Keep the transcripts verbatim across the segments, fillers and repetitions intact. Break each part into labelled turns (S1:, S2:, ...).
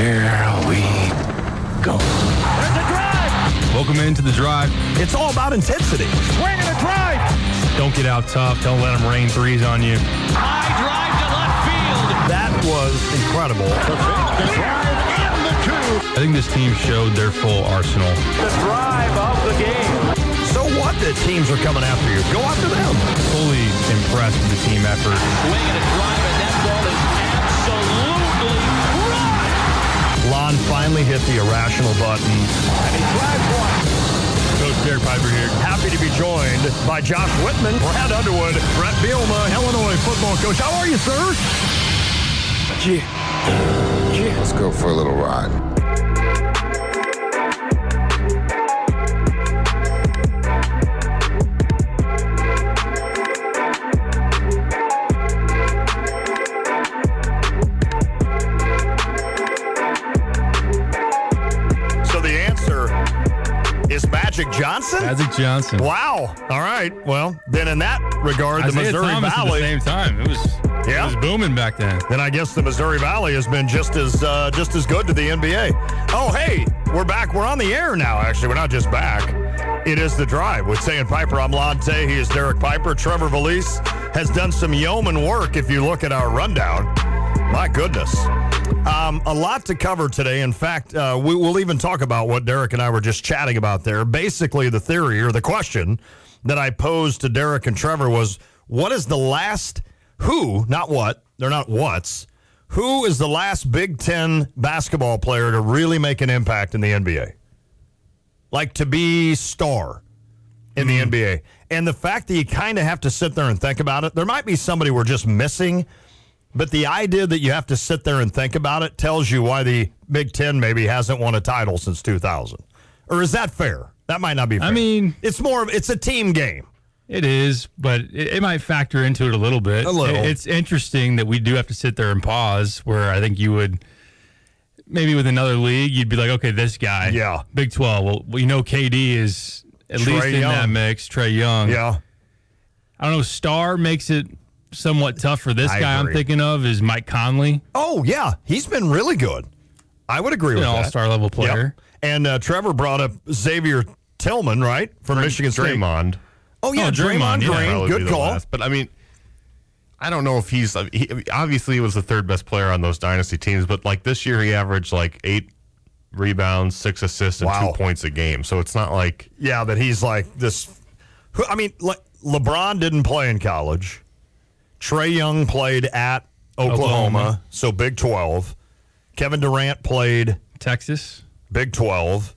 S1: Here we go.
S2: There's a drive.
S3: Welcome into the drive.
S4: It's all about intensity.
S2: Swing and a drive.
S3: Don't get out tough. Don't let them rain threes on you.
S2: High drive to left field.
S4: That was incredible.
S2: The pitch, the drive, and the two.
S3: I think this team showed their full arsenal.
S2: The drive of the game.
S4: So what that teams are coming after you? Go after them.
S3: Fully impressed with the team effort.
S2: Swing and a drive, and that ball is absolutely crushed.
S4: Lon finally hit the irrational button.
S2: And he drives one.
S3: Coach Derek Piper here.
S4: Happy to be joined by Josh Whitman, Brad Underwood, Brett Bielema, Illinois football coach. How are you, sir?
S1: Yeah. Yeah. Let's go for a little ride.
S4: Magic Johnson?
S3: Magic Johnson.
S4: Wow. All right. Well, then in that regard,
S3: Isaiah
S4: the Missouri
S3: Thomas
S4: Valley.
S3: At the same time, it was
S4: Yeah.
S3: it was booming back then.
S4: Then I guess the Missouri Valley has been just as uh, just as good to the N B A. Oh, hey, we're back. We're on the air now. Actually, we're not just back. It is the drive with Say and Piper. I'm Lante. He is Derek Piper. Trevor Valise has done some yeoman work. If you look at our rundown, my goodness. Um, a lot to cover today. In fact, uh, we will even talk about what Derek and I were just chatting about there. Basically, the theory or the question that I posed to Derek and Trevor was, what is the last, who, not what, they're not what's, who is the last Big Ten basketball player to really make an impact in the N B A? Like to be star in the mm-hmm. N B A. And the fact that you kind of have to sit there and think about it, there might be somebody we're just missing. But the idea that you have to sit there and think about it tells you why the Big Ten maybe hasn't won a title since two thousand. Or is that fair? That might not be fair.
S3: I mean,
S4: it's more of, it's a team game.
S3: It is, but it, it might factor into it a little bit.
S4: A little.
S3: It, it's interesting that we do have to sit there and pause, where I think you would, maybe with another league, you'd be like, okay, this guy.
S4: Yeah.
S3: Big twelve. Well, we know K D is at
S4: Trae
S3: least in
S4: Young.
S3: that mix. Trae Young.
S4: Yeah.
S3: I don't know, Star makes it somewhat tough for this
S4: I
S3: guy.
S4: agree.
S3: I'm thinking of is Mike Conley.
S4: Oh, yeah. He's been really good. I would agree
S3: An
S4: with that.
S3: all-star level player.
S4: Yep. And uh, Trevor brought up Xavier Tillman, right, from
S5: Dray-
S4: Michigan State.
S5: Draymond.
S4: Oh, yeah,
S3: Oh,
S4: Draymond,
S3: Draymond, yeah.
S4: Green.
S5: Probably be
S4: Good
S5: the
S4: call.
S5: last. But, I mean, I don't know if he's he, – obviously, he was the third best player on those dynasty teams. But, like, this year he averaged, like, eight rebounds, six assists, and
S4: Wow.
S5: two points a game. So it's not like –
S4: Yeah, that he's like this. who- I mean, Le- LeBron didn't play in college. Trae Young played at Oklahoma,
S3: Oklahoma.
S4: so Big twelve. Kevin Durant played
S3: Texas.
S4: Big twelve.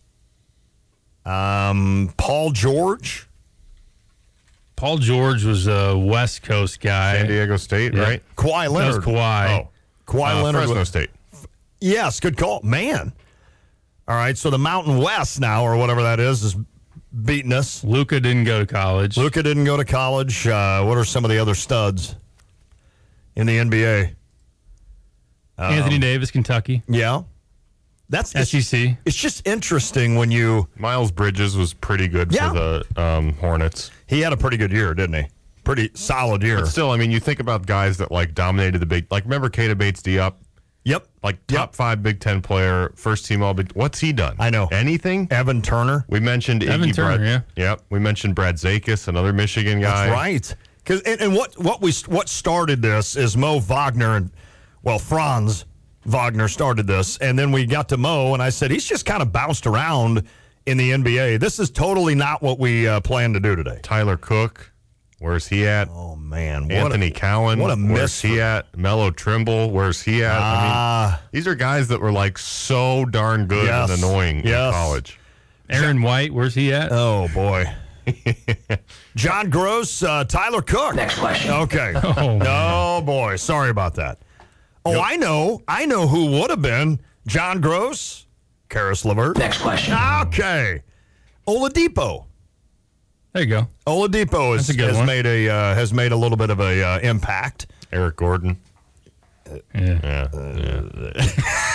S4: Um, Paul George.
S3: Paul George was a West Coast guy.
S5: San Diego State,
S3: Yeah.
S5: right?
S4: Kawhi
S3: That was
S4: Leonard.
S3: Kawhi.
S5: Oh.
S4: Kawhi
S5: Uh,
S4: Leonard.
S5: Fresno
S4: was-
S5: State.
S4: Yes, good call. Man. All right, so the Mountain West now, or whatever that is, is beating us.
S3: Luka didn't go to college.
S4: Luka didn't go to college. Uh, what are some of the other studs in the N B A?
S3: Anthony Davis, Kentucky.
S4: Yeah. That's
S3: S E C.
S4: It's just interesting when you
S5: Miles Bridges was pretty good
S4: Yeah.
S5: for the um, Hornets.
S4: he had a pretty good year, didn't he? Pretty solid year.
S5: But still, I mean, you think about guys that, like, dominated the big – like, remember Keita Bates-Diop?
S4: Yep.
S5: Like, top
S4: Yep.
S5: five Big Ten player, first team all Big – what's he done?
S4: I know.
S5: Anything?
S4: Evan Turner.
S5: We mentioned
S3: Evan
S5: Iggy
S3: Turner,
S5: Brad,
S3: yeah.
S5: Yep. We mentioned Brad Zakis, another Michigan guy.
S4: That's right. Cause, and, and what what we what started this is Mo Wagner and well Franz Wagner started this, and then we got to Mo, and I said he's just kind of bounced around in the N B A. This is totally not what we uh, planned to do today.
S5: Tyler Cook, where's he at?
S4: Oh man, what
S5: Anthony
S4: a,
S5: Cowan,
S4: what a
S5: where's
S4: miss
S5: he
S4: for-
S5: at? Mello Trimble, where's he at? I
S4: Ah.
S5: mean, these are guys that were like so darn good
S4: Yes.
S5: and annoying
S4: Yes.
S5: in college.
S3: Aaron White, where's he at?
S4: Oh boy. John Gross, uh, Tyler Cook.
S6: Next question.
S4: Okay.
S3: Oh,
S4: Oh boy, sorry about that. Oh, I know, I know who would have been John Gross, Karis LeVert.
S6: Next question.
S4: Okay, Oladipo.
S3: There you go.
S4: Oladipo is,
S3: That's a good
S4: has
S3: one.
S4: made a uh, has made a little bit of a uh, impact.
S5: Eric Gordon.
S3: Yeah.
S5: Yeah.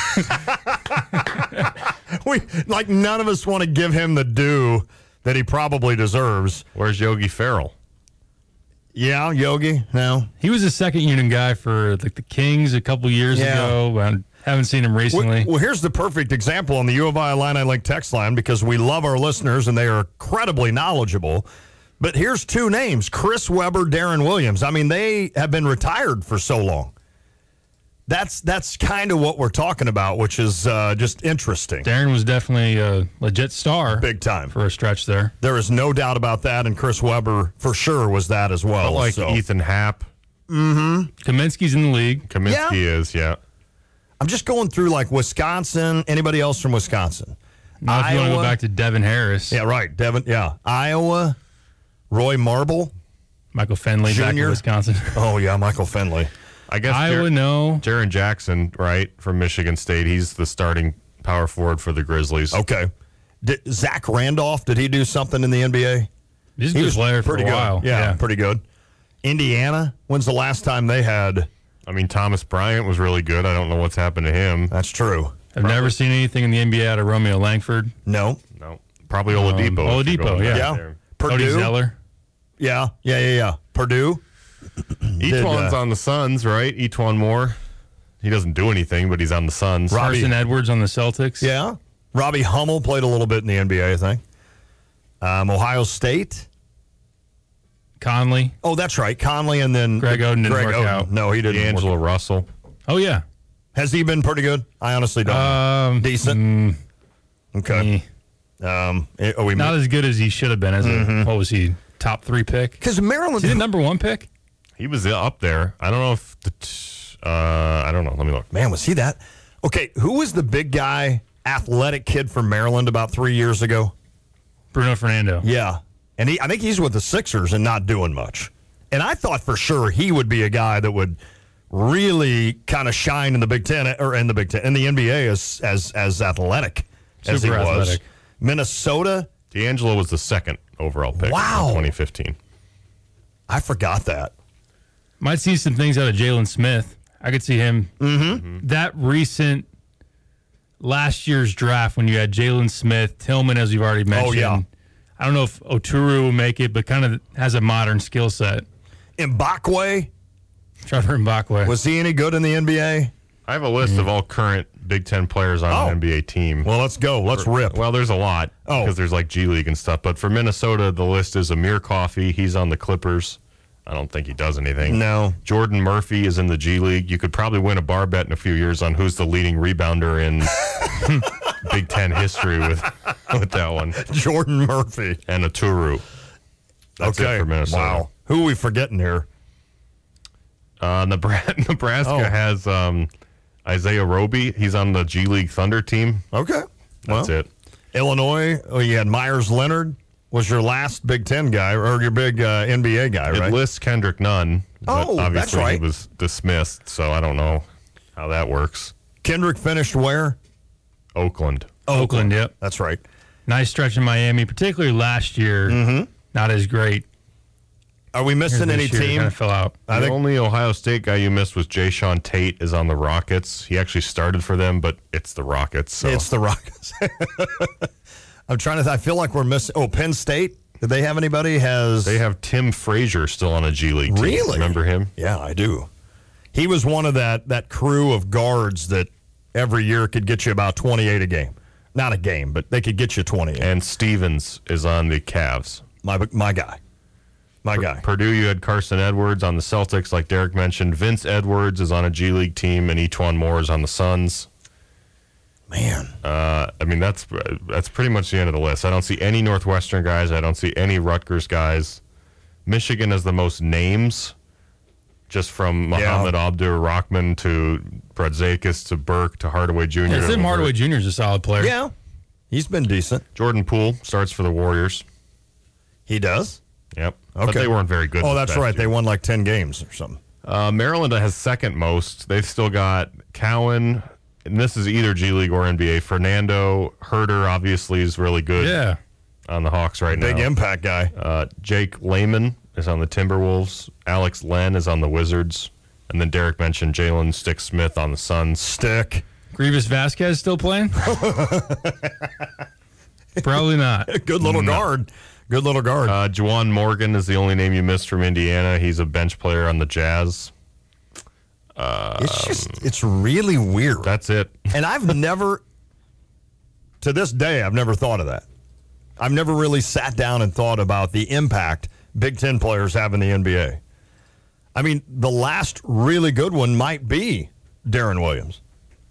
S5: yeah.
S4: We like none of us want to give him the due that he probably deserves.
S5: Where's Yogi Ferrell?
S4: Yeah, Yogi. No,
S3: He was a second unit guy for like the Kings a couple years
S4: Yeah.
S3: ago. And Haven't seen him recently.
S4: Well, well, here's the perfect example on the U of I Illini Link text line because we love our listeners and they are incredibly knowledgeable. But here's two names, Chris Webber, Darren Williams. I mean, they have been retired for so long. That's that's kind of what we're talking about, which is uh, just interesting.
S3: Darren was definitely a legit star.
S4: Big time.
S3: For a stretch there.
S4: There is no doubt about that, and Chris Webber for sure was that as well.
S5: But like
S4: so.
S5: Ethan Happ.
S4: Mm-hmm.
S3: Kaminsky's in the league.
S5: Kaminsky
S4: Yeah.
S5: is, yeah.
S4: I'm just going through like Wisconsin, anybody else from Wisconsin?
S3: Now, if you want to go
S4: Iowa.
S3: back to Devin Harris.
S4: Yeah, right. Devin, yeah. Iowa, Roy Marble.
S3: Michael Finley back
S4: Junior.
S3: in Wisconsin.
S4: Oh, yeah, Michael Finley.
S5: I guess
S3: Iowa,
S5: Jar-
S3: no.
S5: Jaren Jackson, right, from Michigan State. He's the starting power forward for the Grizzlies.
S4: Okay. Did, Zach Randolph, did he do something in the N B A?
S3: He's a good player for
S4: pretty
S3: a
S4: good.
S3: while.
S4: Yeah, pretty good. Indiana, when's the last time they had?
S5: I mean, Thomas Bryant was really good. I don't know what's happened to him.
S4: That's true.
S3: I've never seen anything in the N B A out of Romeo Langford.
S4: No.
S5: No. Probably Oladipo.
S3: Um,
S5: if you're
S3: Oladipo,
S5: going
S3: yeah.
S5: back
S4: Yeah.
S5: there.
S3: Cody
S4: Purdue.
S3: Zeller.
S4: Yeah, yeah, yeah, yeah. Purdue.
S5: Etwan's
S4: uh,
S5: on the Suns, right? Etwan Moore. He doesn't do anything, but he's on the Suns.
S4: Robbie-
S3: Carson Edwards on the Celtics.
S4: Yeah. Robbie Hummel played a little bit in the N B A, I think. Um, Ohio State.
S3: Conley.
S4: Oh, that's right. Conley and then
S3: Greg Oden didn't
S4: Greg
S3: work
S4: Oden.
S3: out.
S4: No, he didn't.
S5: D'Angelo
S4: work.
S5: Russell.
S3: Oh, yeah.
S4: Has he been pretty good? I honestly don't. know.
S3: Um,
S4: Decent.
S3: mm,
S4: Okay.
S3: eh,
S4: Um, eh, oh, we
S3: not as good as he should have been as
S4: Mm-hmm.
S3: a, what was he, top three pick?
S4: because Maryland.
S3: Is he the number one pick?
S5: He was up there. I don't know if the. T- uh, I don't know. Let me look.
S4: Man, was he that? Okay, who was the big guy, athletic kid from Maryland about three years ago?
S3: Bruno Fernando.
S4: Yeah, and he, I think he's with the Sixers and not doing much. And I thought for sure he would be a guy that would really kind of shine in the Big Ten or in the Big Ten in the N B A as as as athletic as he
S3: Super
S4: was.
S3: athletic.
S4: Minnesota,
S5: D'Angelo was the second overall pick.
S4: Wow.
S5: In twenty fifteen.
S4: I forgot that.
S3: Might see some things out of Jalen Smith. I could see him. Mm-hmm. That recent last year's draft when you had Jalen Smith, Tillman, as you've already mentioned.
S4: Oh, yeah.
S3: I don't know if Oturu will make it, but kind of has a modern skill set.
S4: Mbakwe,
S3: Trevor Mbakwe.
S4: was he any good in the N B A?
S5: I have a list of all current Big Ten players on
S4: Oh.
S5: an N B A team.
S4: Well, let's go. Let's rip.
S5: Well, there's a lot
S4: Oh.
S5: because there's like G League and stuff. But for Minnesota, the list is Amir Coffey. He's on the Clippers. I don't think he does anything.
S4: No.
S5: Jordan Murphy is in the G League. You could probably win a bar bet in a few years on who's the leading rebounder in Big Ten history with with that one.
S4: Jordan Murphy.
S5: And Aturu. That's
S4: okay.
S5: it for Minnesota.
S4: Wow. Who are we forgetting here?
S5: Uh, Nebraska, Nebraska
S4: Oh.
S5: has um, Isaiah Roby. He's on the G League Thunder team.
S4: Okay.
S5: That's
S4: well,
S5: it.
S4: Illinois, oh, you had Myers Leonard was your last Big Ten guy or your big uh, N B A guy,
S5: It
S4: right?
S5: lists Kendrick Nunn. But
S4: Oh, that's
S5: obviously
S4: right.
S5: he was dismissed, so I don't know how that works.
S4: Kendrick finished where?
S5: Oakland.
S3: Oakland, yep.
S4: That's right.
S3: Nice stretch in Miami, particularly last year.
S4: Mm-hmm.
S3: Not as great.
S4: Are we missing any team?
S3: Kind of fell out.
S4: I
S5: the
S4: think
S5: only Ohio State guy you missed was Jay Sean Tate is on the Rockets. He actually started for them, but it's the Rockets. So.
S4: it's the Rockets. I'm trying to. Th- I feel like we're missing. Oh, Penn State. Did they have anybody? Has
S5: They have Tim Frazier still on a G League team.
S4: Really?
S5: Remember him?
S4: Yeah, I do. He was one of that that crew of guards that every year could get you about twenty-eight a game. Not a game, but they could get you twenty.
S5: And Stevens is on the Cavs.
S4: My my guy, my guy.
S5: Purdue, you had Carson Edwards on the Celtics, like Derek mentioned. Vince Edwards is on a G League team, and Etwan Moore is on the Suns.
S4: Man,
S5: Uh, I mean, that's that's pretty much the end of the list. I don't see any Northwestern guys. I don't see any Rutgers guys. Michigan has the most names, just from Muhammad Abdur Rahman to Brazakis to Burke to Hardaway Junior
S3: Yeah,
S5: to
S3: Tim
S5: Levert.
S3: Hardaway Junior is a solid player.
S4: yeah, he's been decent.
S5: Jordan Poole starts for the Warriors.
S4: He does.
S5: Yep. But
S4: Okay.
S5: they weren't very good.
S4: Oh,
S5: this
S4: that's
S5: past
S4: right. They
S5: year.
S4: won like ten games or something.
S5: Uh, Maryland has second most. They've still got Cowan, and this is either G League or N B A. Fernando Herter obviously is really good
S3: Yeah.
S5: on the Hawks right
S4: Big
S5: now.
S4: impact guy.
S5: Uh, Jake Lehman is on the Timberwolves. Alex Len is on the Wizards. And then Derek mentioned Jalen Stick Smith on the Suns.
S4: Stick.
S3: Grievous Vasquez still playing? Probably not.
S4: Good little guard. Good little guard.
S5: Uh, Juwan Morgan is the only name you missed from Indiana. He's a bench player on the Jazz. Um,
S4: it's just, it's really weird.
S5: That's it.
S4: And I've never, to this day, I've never thought of that. I've never really sat down and thought about the impact Big Ten players have in the N B A. I mean, the last really good one might be Darren Williams.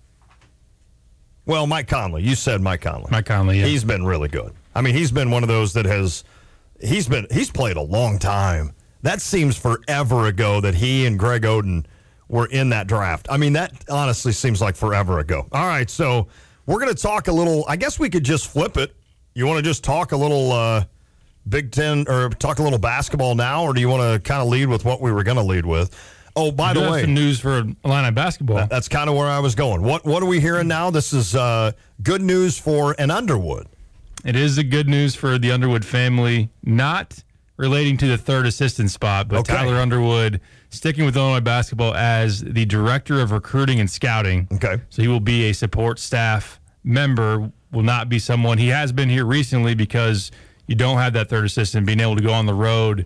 S4: Well, Mike Conley. You said Mike Conley.
S3: Mike Conley, yeah.
S4: He's been really good. I mean, he's been one of those that has, he's been, he's played a long time. That seems forever ago that he and Greg Oden were in that draft. I mean, that honestly seems like forever ago. All right, so we're going to talk a little, I guess we could just flip it. You want to just talk a little uh, Big Ten or talk a little basketball now, or do you want to kind of lead with what we were going to lead with? Oh, by
S3: you
S4: the
S3: have
S4: way,
S3: some news for Illini basketball.
S4: That, that's kind of where I was going. What what are we hearing now? This is uh, good news for an Underwood.
S3: It is the good news for the Underwood family, not relating to the third assistant spot, but
S4: Okay.
S3: Tyler Underwood sticking with Illinois basketball as the director of recruiting and scouting.
S4: Okay.
S3: So he will be a support staff member, will not be someone. He has been here recently because you don't have that third assistant being able to go on the road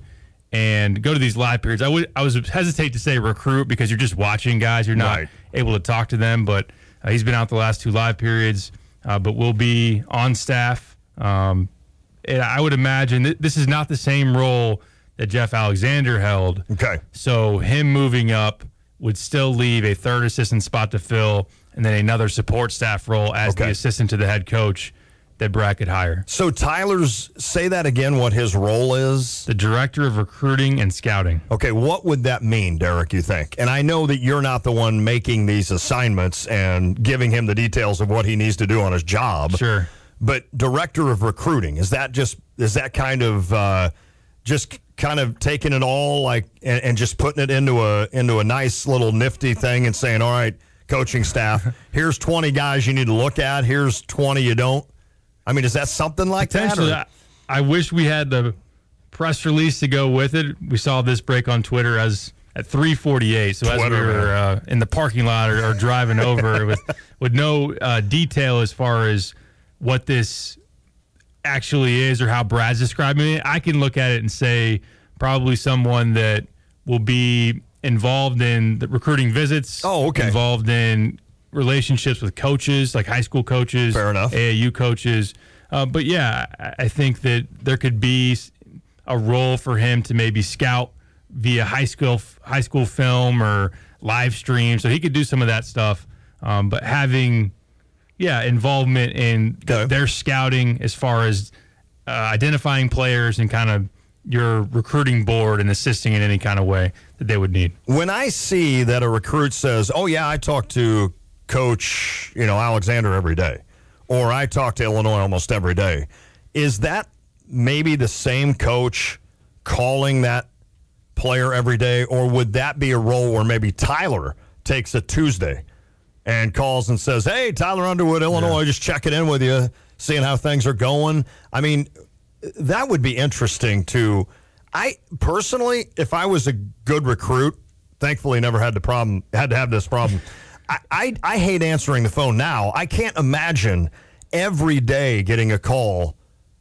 S3: and go to these live periods. I would I was hesitate to say recruit because you're just watching guys. You're not
S4: Right.
S3: able to talk to them, but uh, he's been out the last two live periods, uh, but will be on staff. Um, and I would imagine th- this is not the same role that Jeff Alexander held.
S4: Okay.
S3: So him moving up would still leave a third assistant spot to fill and then another support staff role as
S4: Okay.
S3: the assistant to the head coach that Brad could hire.
S4: So Tyler's, say that again, what his role is.
S3: The director of recruiting and scouting.
S4: Okay, what would that mean, Derek, you think? And I know that you're not the one making these assignments and giving him the details of what he needs to do on his job.
S3: Sure.
S4: But director of recruiting, is that just, is that kind of uh, just kind of taking it all like and, and just putting it into a into a nice little nifty thing and saying, all right, coaching staff, here's twenty guys you need to look at, here's twenty you don't? I mean, is that something like that?
S3: Potentially,
S4: or-
S3: I, I wish we had the press release to go with it. We saw this break on Twitter as at three forty-eight. So
S4: Twitter,
S3: as we were uh, in the parking lot or, or driving over with with no uh, detail as far as what this actually is or how Brad's describing it, I can look at it and say probably someone that will be involved in the recruiting visits.
S4: Oh, okay.
S3: Involved in relationships with coaches, like high school coaches,
S4: Fair enough.
S3: A A U coaches. Uh, but yeah, I, I think that there could be a role for him to maybe scout via high school high school film or live stream, so he could do some of that stuff. Um, but having, yeah, involvement in
S4: Okay.
S3: their scouting as far as uh, identifying players and kind of your recruiting board and assisting in any kind of way that they would need.
S4: When I see that a recruit says, oh, yeah, I talk to Coach, you know, Alexander every day, or I talk to Illinois almost every day, is that maybe the same coach calling that player every day, or would that be a role where maybe Tyler takes a Tuesday and calls and says, hey, Tyler Underwood, Illinois,
S3: Yeah.
S4: just checking in with you, seeing how things are going? I mean, that would be interesting to I personally, if I was a good recruit, thankfully never had the problem had to have this problem. I, I I hate answering the phone now. I can't imagine every day getting a call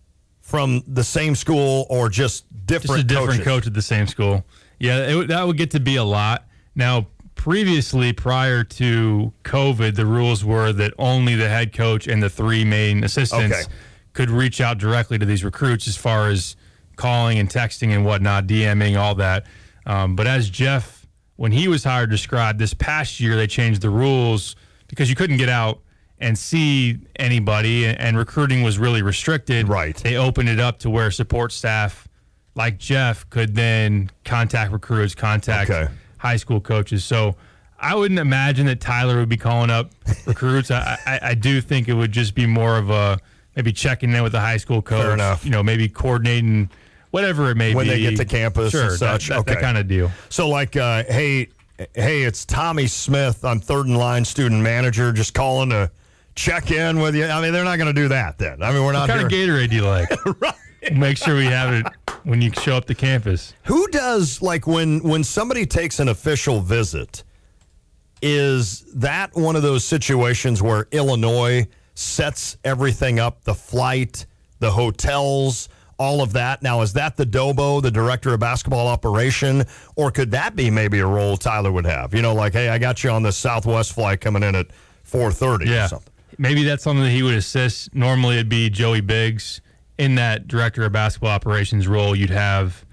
S4: from the same school or just different
S3: Just a different
S4: coaches.
S3: coach at the same school. Yeah, it, would- that would get to be a lot. Now, previously, prior to COVID, the rules were that only the head coach and the three main assistants
S4: Okay.
S3: could reach out directly to these recruits as far as calling and texting and whatnot, DMing, all that. Um, but as Jeff, when he was hired, described, this past year they changed the rules because you couldn't get out and see anybody, and, and recruiting was really restricted.
S4: Right.
S3: They opened it up to where support staff like Jeff could then contact recruits, contact
S4: Okay.
S3: high school coaches. So I wouldn't imagine that Tyler would be calling up recruits. I, I, I do think it would just be more of a maybe checking in with the high school coach.
S4: Fair enough.
S3: You know, maybe coordinating whatever it may
S4: When
S3: be.
S4: they get to campus
S3: sure,
S4: and such.
S3: That, that,
S4: Okay.
S3: that kind of deal.
S4: So like, uh, hey, hey, it's Tommy Smith. I'm third in line student manager. Just calling to check in with you. I mean, they're not going to do that then. I mean, we're not
S3: What kind
S4: here.
S3: of Gatorade do you like?
S4: Right.
S3: We'll make sure we have it when you show up to campus.
S4: Who does, like, when when somebody takes an official visit, is that one of those situations where Illinois sets everything up, the flight, the hotels, all of that. Now, is that the Dobo, the director of basketball operation, or could that be maybe a role Tyler would have? You know, like, hey, I got you on this Southwest flight coming in at four thirty
S3: yeah.
S4: or something.
S3: Maybe that's something that he would assist. Normally it'd be Joey Biggs in that director of basketball operations role. You'd have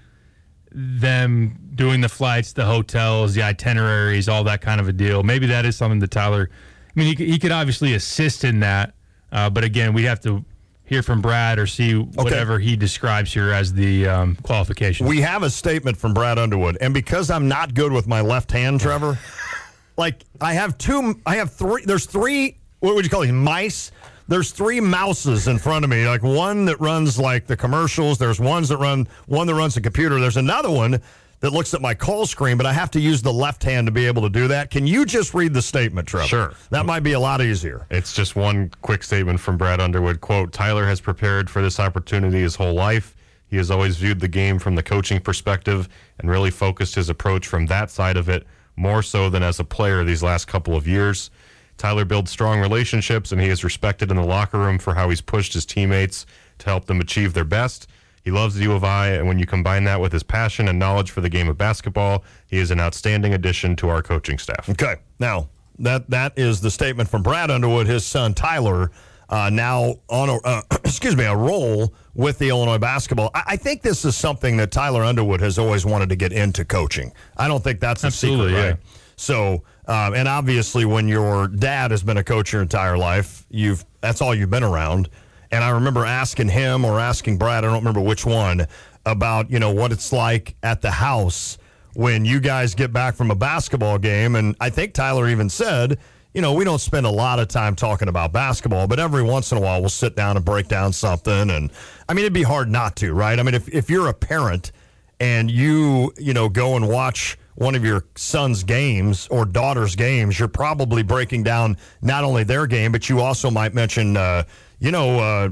S3: them doing the flights, the hotels, the itineraries, all that kind of a deal. Maybe that is something that Tyler, I mean, he, could- he could obviously assist in that, uh, but again, we have to hear from Brad or see whatever he describes here as the um, qualification.
S4: We have a statement from Brad Underwood, and because I'm not good with my left hand, Trevor, like I have two, I have three, there's three, what would you call these, mice? There's three mouses in front of me, like one that runs like the commercials. There's ones that run, one that runs the computer. There's another one that looks at my call screen, but I have to use the left hand to be able to do that. Can you just read the statement, Trevor?
S5: Sure.
S4: That might be a lot easier.
S5: It's just one quick statement from Brad Underwood. Quote, Tyler has prepared for this opportunity his whole life. He has always viewed the game from the coaching perspective and really focused his approach from that side of it, more so than as a player these last couple of years. Tyler builds strong relationships, and he is respected in the locker room for how he's pushed his teammates to help them achieve their best. He loves the U of I, and when you combine that with his passion and knowledge for the game of basketball, he is an outstanding addition to our coaching staff.
S4: Okay. Now, that that is the statement from Brad Underwood, his son Tyler, uh, now on a, uh, excuse me, a role with the Illinois basketball. I, I think this is something that Tyler Underwood has always wanted to get into coaching. I don't think that's a
S3: Absolutely,
S4: secret,
S3: yeah.
S4: right? So, um, and obviously when your dad has been a coach your entire life, you've that's all you've been around. And I remember asking him or asking Brad, I don't remember which one, about, you know, what it's like at the house when you guys get back from a basketball game. And I think Tyler even said, you know, we don't spend a lot of time talking about basketball, but every once in a while we'll sit down and break down something. And, I mean, it'd be hard not to, right? I mean, if, if you're a parent and you, you know, go and watch one of your son's games or daughter's games, you're probably breaking down not only their game, but you also might mention, uh, you know, uh,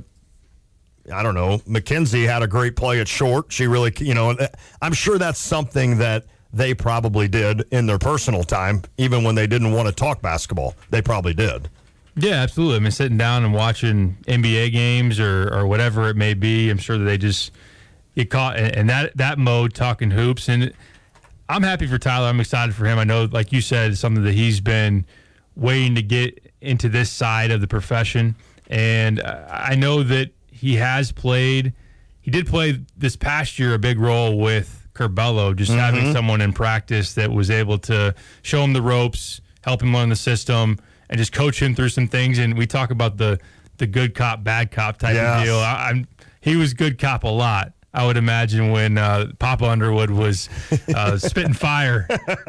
S4: I don't know, Mackenzie had a great play at short. She really, you know, I'm sure that's something that they probably did in their personal time, even when they didn't want to talk basketball. They probably did.
S3: Yeah, absolutely. I mean, sitting down and watching N B A games or, or whatever it may be, I'm sure that they just get caught in, in that, that mode, talking hoops. And I'm happy for Tyler. I'm excited for him. I know, like you said, it's something that he's been waiting to get into this side of the profession. And I know that he has played, he did play this past year a big role with Curbelo, just mm-hmm. having someone in practice that was able to show him the ropes, help him learn the system, and just coach him through some things. And we talk about the the good cop, bad cop type
S4: yes.
S3: of deal. I, I'm he was good cop a lot. I would imagine when uh, Papa Underwood was uh, spitting fire,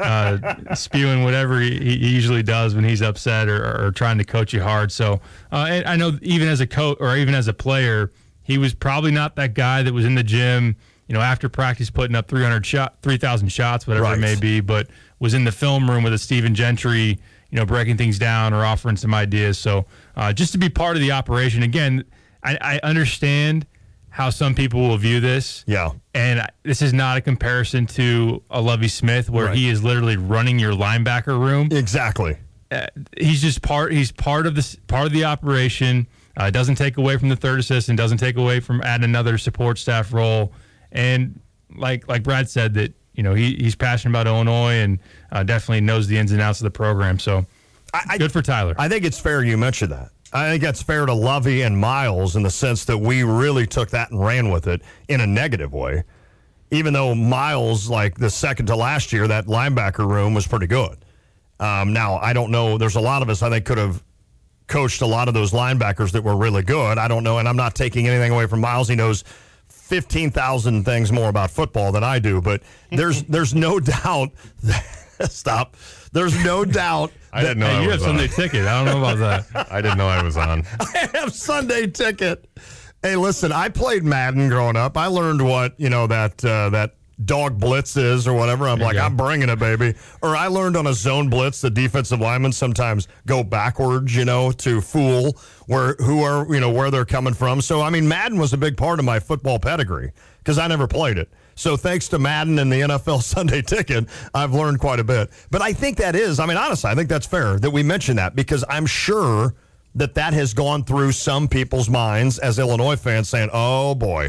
S3: uh, spewing whatever he, he usually does when he's upset or, or trying to coach you hard. So uh, and I know even as a coach or even as a player, he was probably not that guy that was in the gym, you know, after practice putting up three hundred shot, three thousand shots, whatever
S4: right.
S3: it may be, but was in the film room with a Stephen Gentry, you know, breaking things down or offering some ideas. So uh, just to be part of the operation, again, I, I understand how some people will view this.
S4: Yeah.
S3: And this is not a comparison to a Lovie Smith where
S4: right.
S3: he is literally running your linebacker room.
S4: Exactly.
S3: Uh, he's just part he's part of this part of the operation. Uh, it doesn't take away from the third assistant, doesn't take away from adding another support staff role. And like like Brad said, that, you know, he, he's passionate about Illinois and uh, definitely knows the ins and outs of the program. So
S4: I,
S3: good for Tyler.
S4: I think it's fair you mentioned that. I think that's fair to Lovie and Miles in the sense that we really took that and ran with it in a negative way. Even though Miles, like the second to last year, that linebacker room was pretty good. Um, now, I don't know. There's a lot of us I think could have coached a lot of those linebackers that were really good. I don't know, and I'm not taking anything away from Miles. He knows fifteen thousand things more about football than I do, but there's there's no doubt that, stop. There's no doubt.
S5: I didn't know
S3: hey,
S5: I
S3: you
S5: was
S3: have Sunday
S5: on.
S3: ticket. I don't know about that.
S5: I didn't know I was on.
S4: I have Sunday ticket. Hey, listen, I played Madden growing up. I learned what, you know, that uh, that dog blitz is or whatever. I'm
S3: There
S4: like,
S3: you go.
S4: I'm bringing it, baby. Or I learned on a zone blitz, the defensive linemen sometimes go backwards, you know, to fool where who are, you know, where they're coming from. So, I mean, Madden was a big part of my football pedigree because I never played it. So thanks to Madden and the N F L Sunday Ticket, I've learned quite a bit. But I think that is, I mean, honestly, I think that's fair that we mention that because I'm sure that that has gone through some people's minds as Illinois fans saying, oh, boy,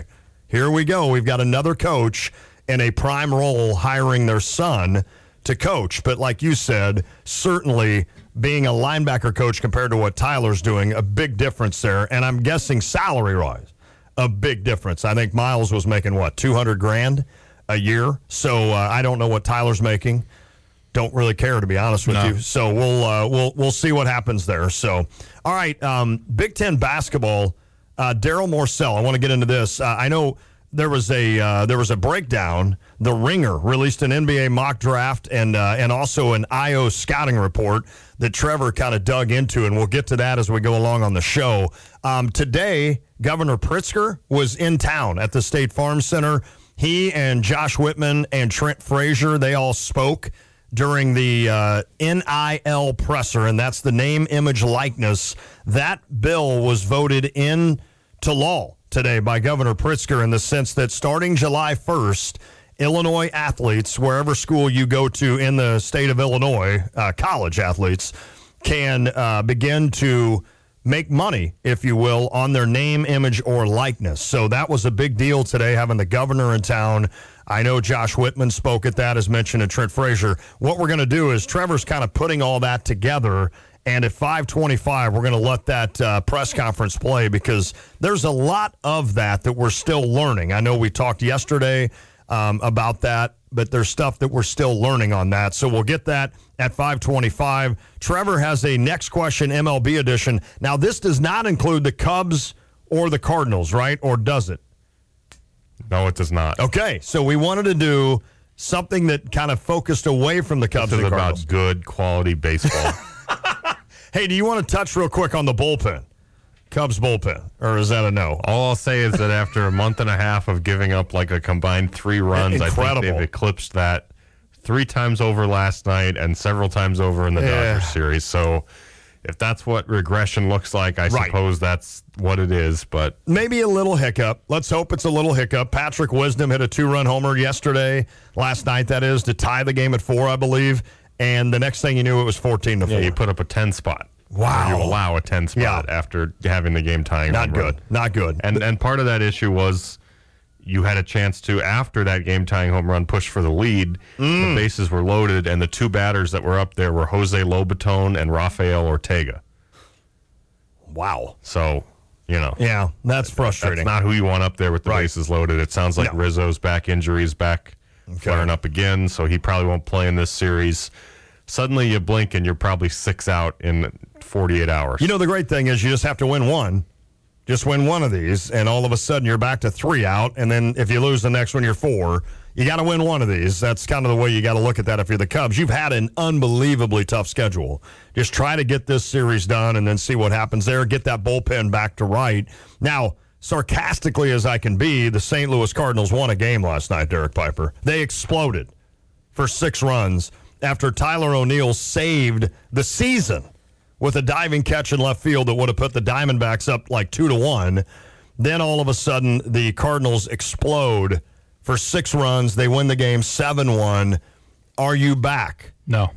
S4: here we go. We've got another coach in a prime role hiring their son to coach. But like you said, certainly being a linebacker coach compared to what Tyler's doing, a big difference there. And I'm guessing salary-wise, a big difference. I think Miles was making, what, two hundred grand a year? So uh, I don't know what Tyler's making. Don't really care, to be honest with no. you. So we'll uh, we'll we'll see what happens there. So, all right, um, Big Ten basketball. Uh, Daryl Morcell. I want to get into this. Uh, I know there was a uh, there was a breakdown. The Ringer released an N B A mock draft and uh, and also an I O scouting report that Trevor kind of dug into, and we'll get to that as we go along on the show. Um, today, Governor Pritzker was in town at the State Farm Center. He and Josh Whitman and Trent Frazier, they all spoke during the uh, N I L presser, and that's the name, image, likeness. That bill was voted into law today by Governor Pritzker in the sense that starting July first, Illinois athletes, wherever school you go to in the state of Illinois, uh, college athletes, can uh, begin to make money, if you will, on their name, image, or likeness. So that was a big deal today, having the governor in town. I know Josh Whitman spoke at that, as mentioned, and Trent Frazier. What we're going to do is Trevor's kind of putting all that together, and at five twenty-five, we're going to let that uh, press conference play because there's a lot of that that we're still learning. I know we talked yesterday um, about that, but there's stuff that we're still learning on that. So we'll get that at five twenty-five. Trevor has a next question M L B edition. Now, this does not include the Cubs or the Cardinals, right? Or does it?
S5: No, it does not.
S4: Okay, so we wanted to do something that kind of focused away from the Cubs
S5: this
S4: and
S5: is
S4: Cardinals.
S5: About good quality baseball.
S4: Hey, do you want to touch real quick on the bullpen? Cubs bullpen, or is that a no?
S5: All I'll say is that after a month and a half of giving up like a combined three runs,
S4: Incredible.
S5: I think they've eclipsed that three times over last night and several times over in the
S4: Yeah.
S5: Dodgers series. So if that's what regression looks like, I
S4: Right.
S5: suppose that's what it is. But
S4: Maybe a little hiccup. Let's hope it's a little hiccup. Patrick Wisdom hit a two-run homer yesterday, last night that is, to tie the game at four, I believe. And the next thing you knew, it was fourteen to four.
S5: yeah, you put up a ten spot.
S4: Wow.
S5: Or you allow a ten spot
S4: Yeah.
S5: after having the game tying.
S4: Not
S5: home
S4: good.
S5: run.
S4: Not good.
S5: And and part of that issue was you had a chance to, after that game tying home run, push for the lead.
S4: Mm.
S5: The bases were loaded, and the two batters that were up there were Jose Lobaton and Rafael Ortega.
S4: Wow.
S5: So, you know.
S4: Yeah, that's frustrating.
S5: That's not who you want up there with the
S4: Right.
S5: bases loaded. It sounds like
S4: No.
S5: Rizzo's back injury is back flaring up again, so he probably won't play in this series. Suddenly you blink and you're probably six out in forty-eight hours.
S4: You know, the great thing is you just have to win one. Just win one of these, and all of a sudden you're back to three out, and then if you lose the next one, you're four. You got to win one of these. That's kind of the way you got to look at that if you're the Cubs. You've had an unbelievably tough schedule. Just try to get this series done and then see what happens there. Get that bullpen back to right. Now, sarcastically as I can be, the Saint Louis Cardinals won a game last night, Derek Piper. They exploded for six runs after Tyler O'Neill saved the season with a diving catch in left field that would have put the Diamondbacks up like two to one. Then all of a sudden, the Cardinals explode for six runs. They win the game seven one. Are you back?
S3: No.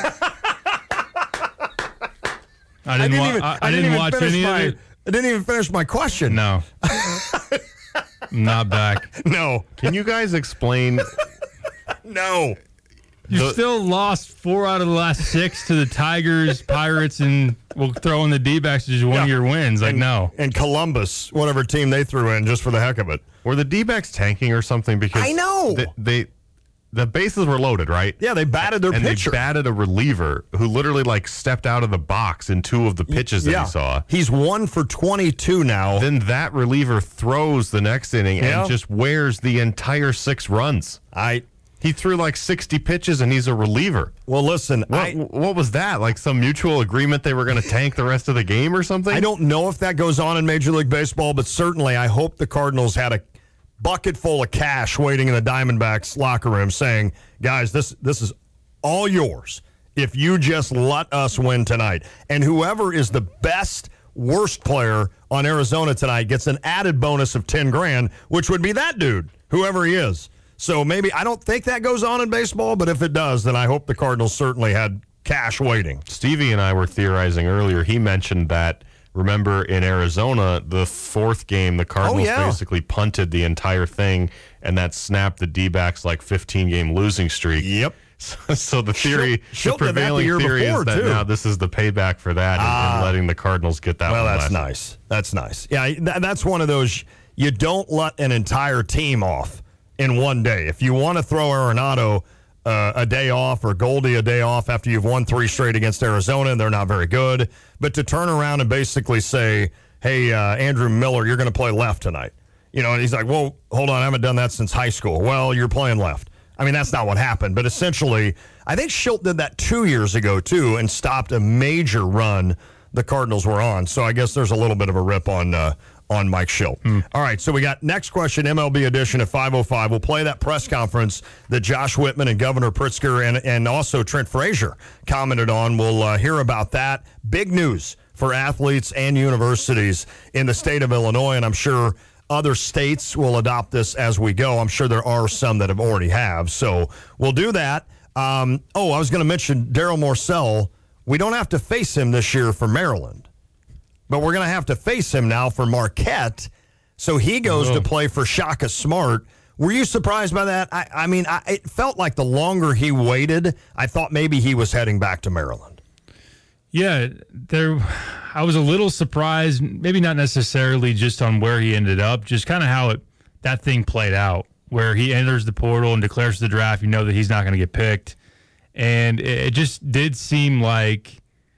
S3: I didn't, wa-
S4: even,
S3: I, I
S4: I
S3: didn't
S4: even
S3: watch
S4: finish
S3: any
S4: my,
S3: of it.
S4: I didn't even finish my question.
S3: No. I'm not back.
S4: No.
S5: Can you guys explain?
S4: No.
S3: You
S5: The-
S3: still lost four out of the last six to the Tigers, Pirates, and we'll throw in the D-backs as one
S4: Yeah.
S3: of your wins. Like,
S4: and,
S3: no.
S4: And Columbus, whatever team they threw in just for the heck of it.
S5: Were the D-backs tanking or something? Because
S4: I know.
S5: They, they the bases were loaded, right?
S4: Yeah, they batted their
S5: and
S4: pitcher.
S5: they batted a reliever who literally like stepped out of the box in two of the pitches that
S4: yeah.
S5: he saw.
S4: He's one for twenty-two now.
S5: Then that reliever throws the next inning
S4: Yeah.
S5: and just wears the entire six runs.
S4: I
S5: He threw like sixty pitches and he's a reliever.
S4: Well, listen,
S5: What,
S4: I,
S5: what was that? Like some mutual agreement they were going to tank the rest of the game or something?
S4: I don't know if that goes on in Major League Baseball, but certainly I hope the Cardinals had a bucket full of cash waiting in the Diamondbacks locker room saying, guys, this this is all yours if you just let us win tonight. And whoever is the best, worst player on Arizona tonight gets an added bonus of ten grand, which would be that dude, whoever he is. So maybe, I don't think that goes on in baseball, but if it does, then I hope the Cardinals certainly had cash waiting.
S5: Stevie and I were theorizing earlier. He mentioned that remember in Arizona, the fourth game, the Cardinals
S4: oh, yeah.
S5: basically punted the entire thing, and that snapped the D-backs like fifteen-game losing streak.
S4: Yep.
S5: So, so the theory,
S4: Shil-
S5: the prevailing
S4: the
S5: theory
S4: before,
S5: is that
S4: too.
S5: now this is the payback for that and,
S4: Ah.
S5: and letting the Cardinals get that
S4: Well,
S5: one
S4: that's
S5: last
S4: nice. That's nice. Yeah, th- that's one of those, you don't let an entire team off in one day. If you want to throw Arenado uh, a day off or Goldie a day off after you've won three straight against Arizona and they're not very good, but to turn around and basically say, hey, uh, Andrew Miller, you're going to play left tonight. You know, and he's like, well, hold on, I haven't done that since high school. Well, you're playing left. I mean, that's not what happened, but essentially, I think Schilt did that two years ago, too, and stopped a major run the Cardinals were on. So I guess there's a little bit of a rip on uh, on Mike Schilt. Mm. All right, so we got next question, M L B edition at five oh five. We'll play that press conference that Josh Whitman and Governor Pritzker and, and also Trent Frazier commented on. We'll uh, hear about that. Big news for athletes and universities in the state of Illinois, and I'm sure other states will adopt this as we go. I'm sure there are some that have already have. So we'll do that. Um, oh, I was going to mention Daryl Morcell. We don't have to face him this year for Maryland, but we're going to have to face him now for Marquette. So he goes
S3: oh.
S4: to play for Shaka Smart. Were you surprised by that? I, I mean, I, it felt like the longer he waited, I thought maybe he was heading back to Maryland.
S3: Yeah, there. I was a little surprised, maybe not necessarily just on where he ended up, just kind of how it that thing played out, where he enters the portal and declares the draft. You know that he's not going to get picked, and it, it just did seem like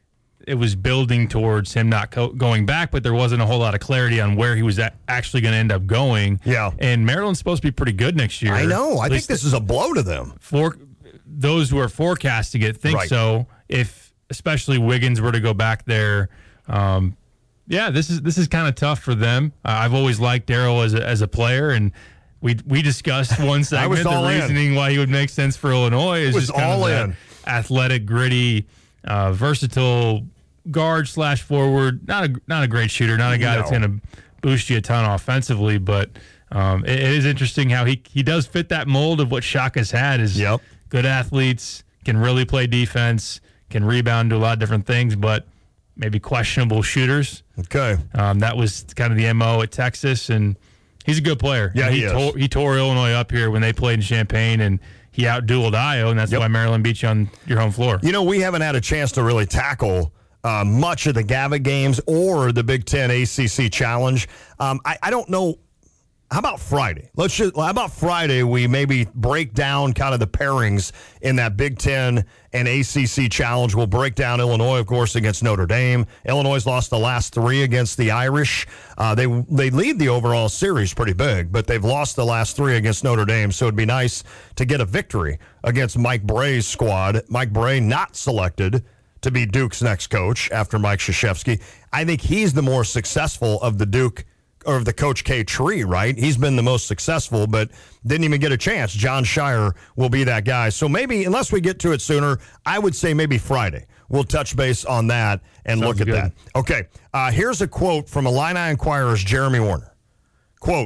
S3: it was building towards him not co- going back, but there wasn't a whole lot of clarity on where he was a- actually going to end up going.
S4: Yeah,
S3: and Maryland's supposed to be pretty good next year.
S4: I know. I think this is a blow to them.
S3: For those who are forecasting it, think
S4: right.
S3: so. If especially Wiggins were to go back there. Um, yeah, this is this is kind of tough for them. Uh, I've always liked Daryl as a, as a player, and we we discussed one segment the reasoning in. why he would make sense for Illinois is just kind
S4: all
S3: of
S4: in.
S3: that athletic, gritty, uh, versatile guard slash forward. Not a not a great shooter, not a guy
S4: no.
S3: that's going to boost you a ton offensively, but um, it, it is interesting how he he does fit that mold of what Shaka's had. Is
S4: yep.
S3: good athletes, can really play defense, can rebound, do a lot of different things, but maybe questionable shooters.
S4: Okay.
S3: Um, that was kind of the M O at Texas, and he's a good player.
S4: Yeah,
S3: he,
S4: he is.
S3: Tore, he tore Illinois up here when they played in Champaign, and he out-dueled Io, and that's
S4: yep.
S3: why Maryland beat you on your home floor.
S4: You know, we haven't had a chance to really tackle uh, much of the Gavitt games or the Big Ten A C C Challenge. Um, I, I don't know. How about Friday? Let's just, how about Friday we maybe break down kind of the pairings in that Big Ten and A C C Challenge. We'll break down Illinois, of course, against Notre Dame. Illinois lost the last three against the Irish. Uh, they they lead the overall series pretty big, but they've lost the last three against Notre Dame, so it'd be nice to get a victory against Mike Bray's squad. Mike Bray not selected to be Duke's next coach after Mike Krzyzewski. I think he's the more successful of the Duke or of the Coach K tree, right? He's been the most successful, but didn't even get a chance. John Shire will be that guy. So maybe, unless we get to it sooner, I would say maybe Friday. We'll touch base on that and
S3: Sounds
S4: look at
S3: good.
S4: that. Okay, uh, here's a quote from Illini Inquirer's Jeremy Warner. Quote,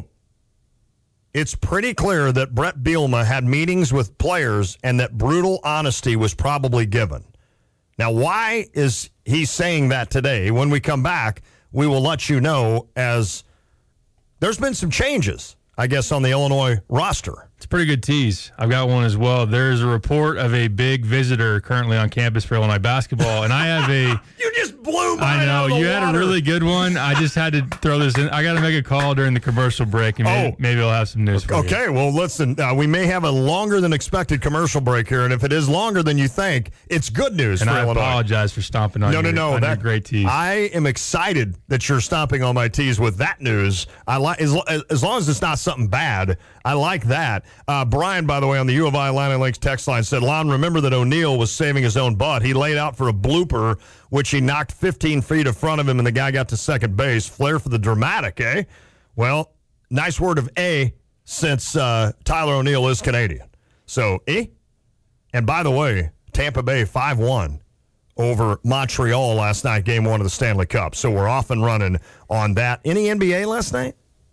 S4: "It's pretty clear that Brett Bielema had meetings with players and that brutal honesty was probably given." Now, why is he saying that today? When we come back, we will let you know, as there's been some changes, I guess, on the Illinois roster.
S3: It's a pretty good tease. I've got one as well. There's a report of a big visitor currently on campus for Illinois basketball, and I have a...
S4: You just blew mine
S3: I know.
S4: out of the
S3: You had
S4: water.
S3: a really good one. I just had to throw this in. I got to make a call during the commercial break, and maybe,
S4: Oh.
S3: maybe I'll have some news for you.
S4: Okay, well, listen, uh, we may have a longer than expected commercial break here, and if it is longer than you think, it's good news
S3: And
S4: for
S3: I
S4: Illinois.
S3: apologize for stomping on
S4: No, no,
S3: your,
S4: no.
S3: on
S4: That
S3: your great tease.
S4: I am excited that you're stomping on my tees with that news. I like as, as long as it's not something bad. I like that. Uh, Brian, by the way, on the U of I Illini Links text line said, "Lon, remember that O'Neal was saving his own butt. He laid out for a blooper, which he knocked fifteen feet in front of him, and the guy got to second base. Flair for the dramatic, eh? Well, nice word of A, since uh, Tyler O'Neal is Canadian. So, eh? And by the way, Tampa Bay five one over Montreal last night, game one of the Stanley Cup. So we're off and running on that. Any N B A last night?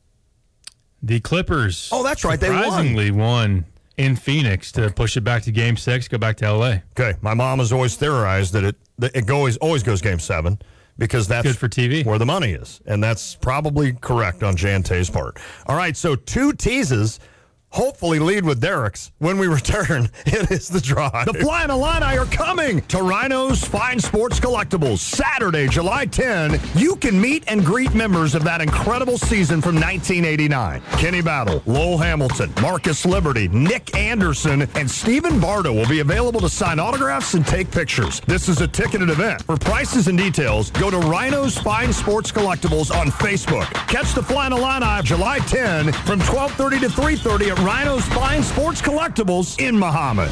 S3: The Clippers.
S4: Oh, that's right. They won.
S3: surprisingly won in Phoenix to push it back to Game Six, go back to L A.
S4: Okay, my mom has always theorized that it that it goes always goes game seven because that's
S3: good for T V.
S4: where the money is. And that's probably correct on Jan Tay's part. All right, so two teases. Hopefully lead with Derek's. When we return, it is the drive. The Flying Illini are coming to Rhino's Fine Sports Collectibles Saturday, July tenth. You can meet and greet members of that incredible season from nineteen eighty-nine. Kenny Battle, Lowell Hamilton, Marcus Liberty, Nick Anderson, and Stephen Bardo will be available to sign autographs and take pictures. This is a ticketed event. For prices and details, go to Rhino's Fine Sports Collectibles on Facebook. Catch the Flying Illini July tenth from twelve thirty to three thirty at Rhino's Fine Sports Collectibles in Muhammad.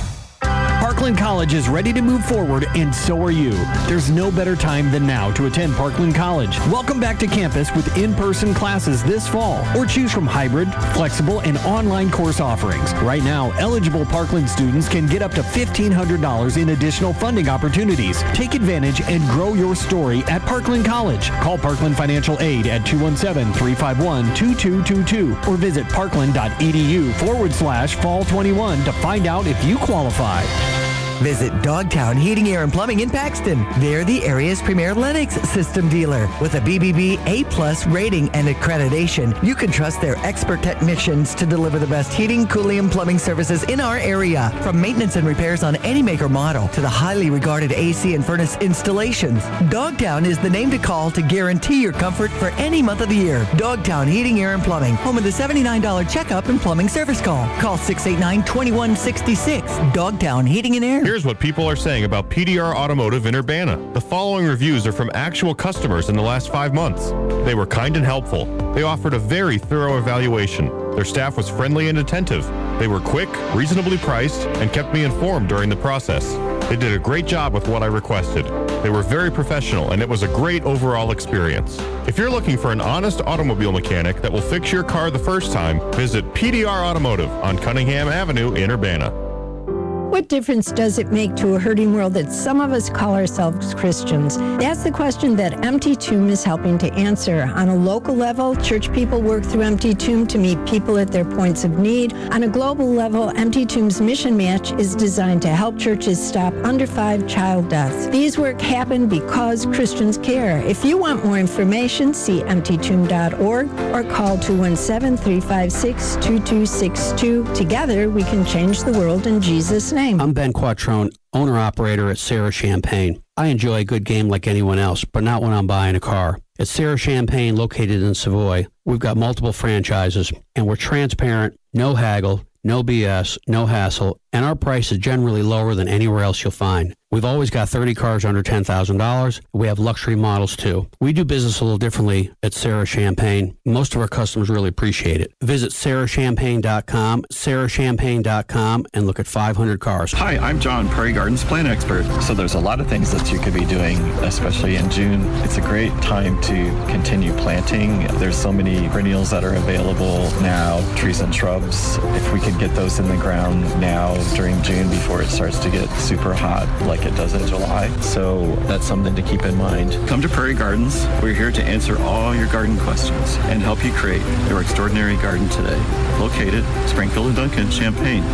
S6: Parkland College is ready to move forward, and so are you. There's no better time than now to attend Parkland College. Welcome back to campus with in-person classes this fall, or choose from hybrid, flexible, and online course offerings. Right now, eligible Parkland students can get up to fifteen hundred dollars in additional funding opportunities. Take advantage and grow your story at Parkland College. Call Parkland Financial Aid at two one seven, three five one, two two two two or visit parkland.edu forward slash fall 21 to find out if you qualify.
S7: Visit Dogtown Heating, Air, and Plumbing in Paxton. They're the area's premier Lennox system dealer. With a B B B A plus rating and accreditation, you can trust their expert technicians to deliver the best heating, cooling, and plumbing services in our area. From maintenance and repairs on any make or model to the highly regarded A C and furnace installations, Dogtown is the name to call to guarantee your comfort for any month of the year. Dogtown Heating, Air, and Plumbing, home of the seventy-nine dollars checkup and plumbing service call. Call six eight nine, two one six six. Dogtown Heating and Air.
S5: Here's what people are saying about P D R Automotive in Urbana. The following reviews are from actual customers in the last five months. They were kind and helpful. They offered a very thorough evaluation. Their staff was friendly and attentive. They were quick, reasonably priced, and kept me informed during the process. They did a great job with what I requested. They were very professional, and it was a great overall experience. If you're looking for an honest automobile mechanic that will fix your car the first time, visit P D R Automotive on Cunningham Avenue in Urbana.
S8: What difference does it make to a hurting world that some of us call ourselves Christians? That's the question that Empty Tomb is helping to answer. On a local level, church people work through Empty Tomb to meet people at their points of need. On a global level, Empty Tomb's mission match is designed to help churches stop under five child deaths. These work happen because Christians care. If you want more information, see empty tomb dot org or call two one seven, three five six, two two six two. Together, we can change the world in Jesus' name.
S9: I'm Ben Quattrone, owner-operator at Sarah Champagne. I enjoy a good game like anyone else, but not when I'm buying a car. At Sarah Champagne, located in Savoy, we've got multiple franchises, and we're transparent, no haggle, no B S, no hassle, and our price is generally lower than anywhere else you'll find. We've always got thirty cars under ten thousand dollars. We have luxury models too. We do business a little differently at Sarah Champagne. Most of our customers really appreciate it. Visit sarah champagne dot com, sarah champagne dot com, and look at five hundred cars.
S10: Hi, I'm John, Prairie Gardens plant expert. So there's a lot of things that you could be doing, especially in June. It's a great time to continue planting. There's so many perennials that are available now, trees and shrubs. If we could get those in the ground now during June before it starts to get super hot like it does in July. So that's something to keep in mind. Come to Prairie Gardens. We're here to answer all your garden questions and help you create your extraordinary garden today. Located Springfield and Duncan, Champaign.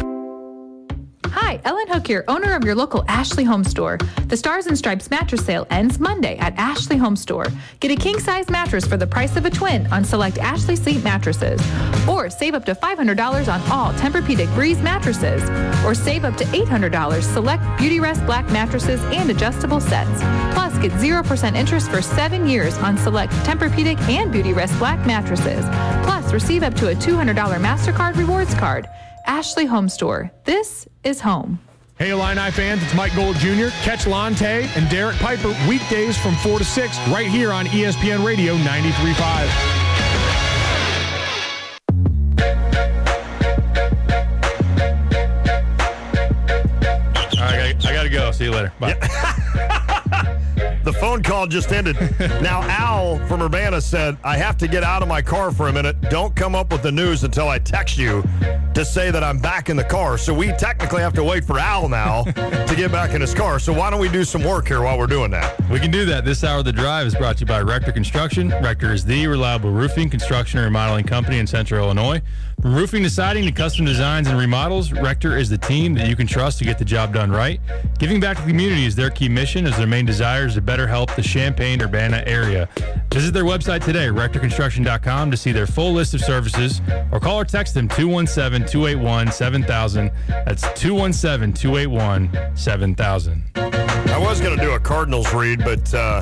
S11: Hi, Ellen Hook here, owner of your local Ashley Home Store. The Stars and Stripes mattress sale ends Monday at Ashley Home Store. Get a king-size mattress for the price of a twin on select Ashley Sleep mattresses. Or save up to five hundred dollars on all Tempur-Pedic Breeze mattresses. Or save up to eight hundred dollars select Beauty Rest Black mattresses and adjustable sets. Plus, get zero percent interest for seven years on select Tempur-Pedic and Beauty Rest Black mattresses. Plus, receive up to a two hundred dollars MasterCard rewards card. Ashley Home Store. This is home.
S12: Hey, Illini fans, it's Mike Gold Junior Catch Lonte and Derek Piper weekdays from four to six right here on E S P N Radio ninety-three point five.
S3: All right, I got to go. See you later. Bye.
S4: The phone call just ended. Now, Al from Urbana said, I have to get out of my car for a minute. Don't come up with the news until I text you to say that I'm back in the car. So we technically have to wait for Al now to get back in his car. So why don't we do some work here while we're doing that?
S3: We can do that. This hour of the drive is brought to you by Rector Construction. Rector is the reliable roofing, construction, and remodeling company in Central Illinois. From roofing to siding to custom designs and remodels, Rector is the team that you can trust to get the job done right. Giving back to the community is their key mission, as their main desire is to better help the Champaign-Urbana area. Visit their website today, rector construction dot com, to see their full list of services, or call or text them two one seven, two eight one, seven thousand. That's two one seven, two eight one, seven thousand.
S4: I was going to do a Cardinals read, but uh,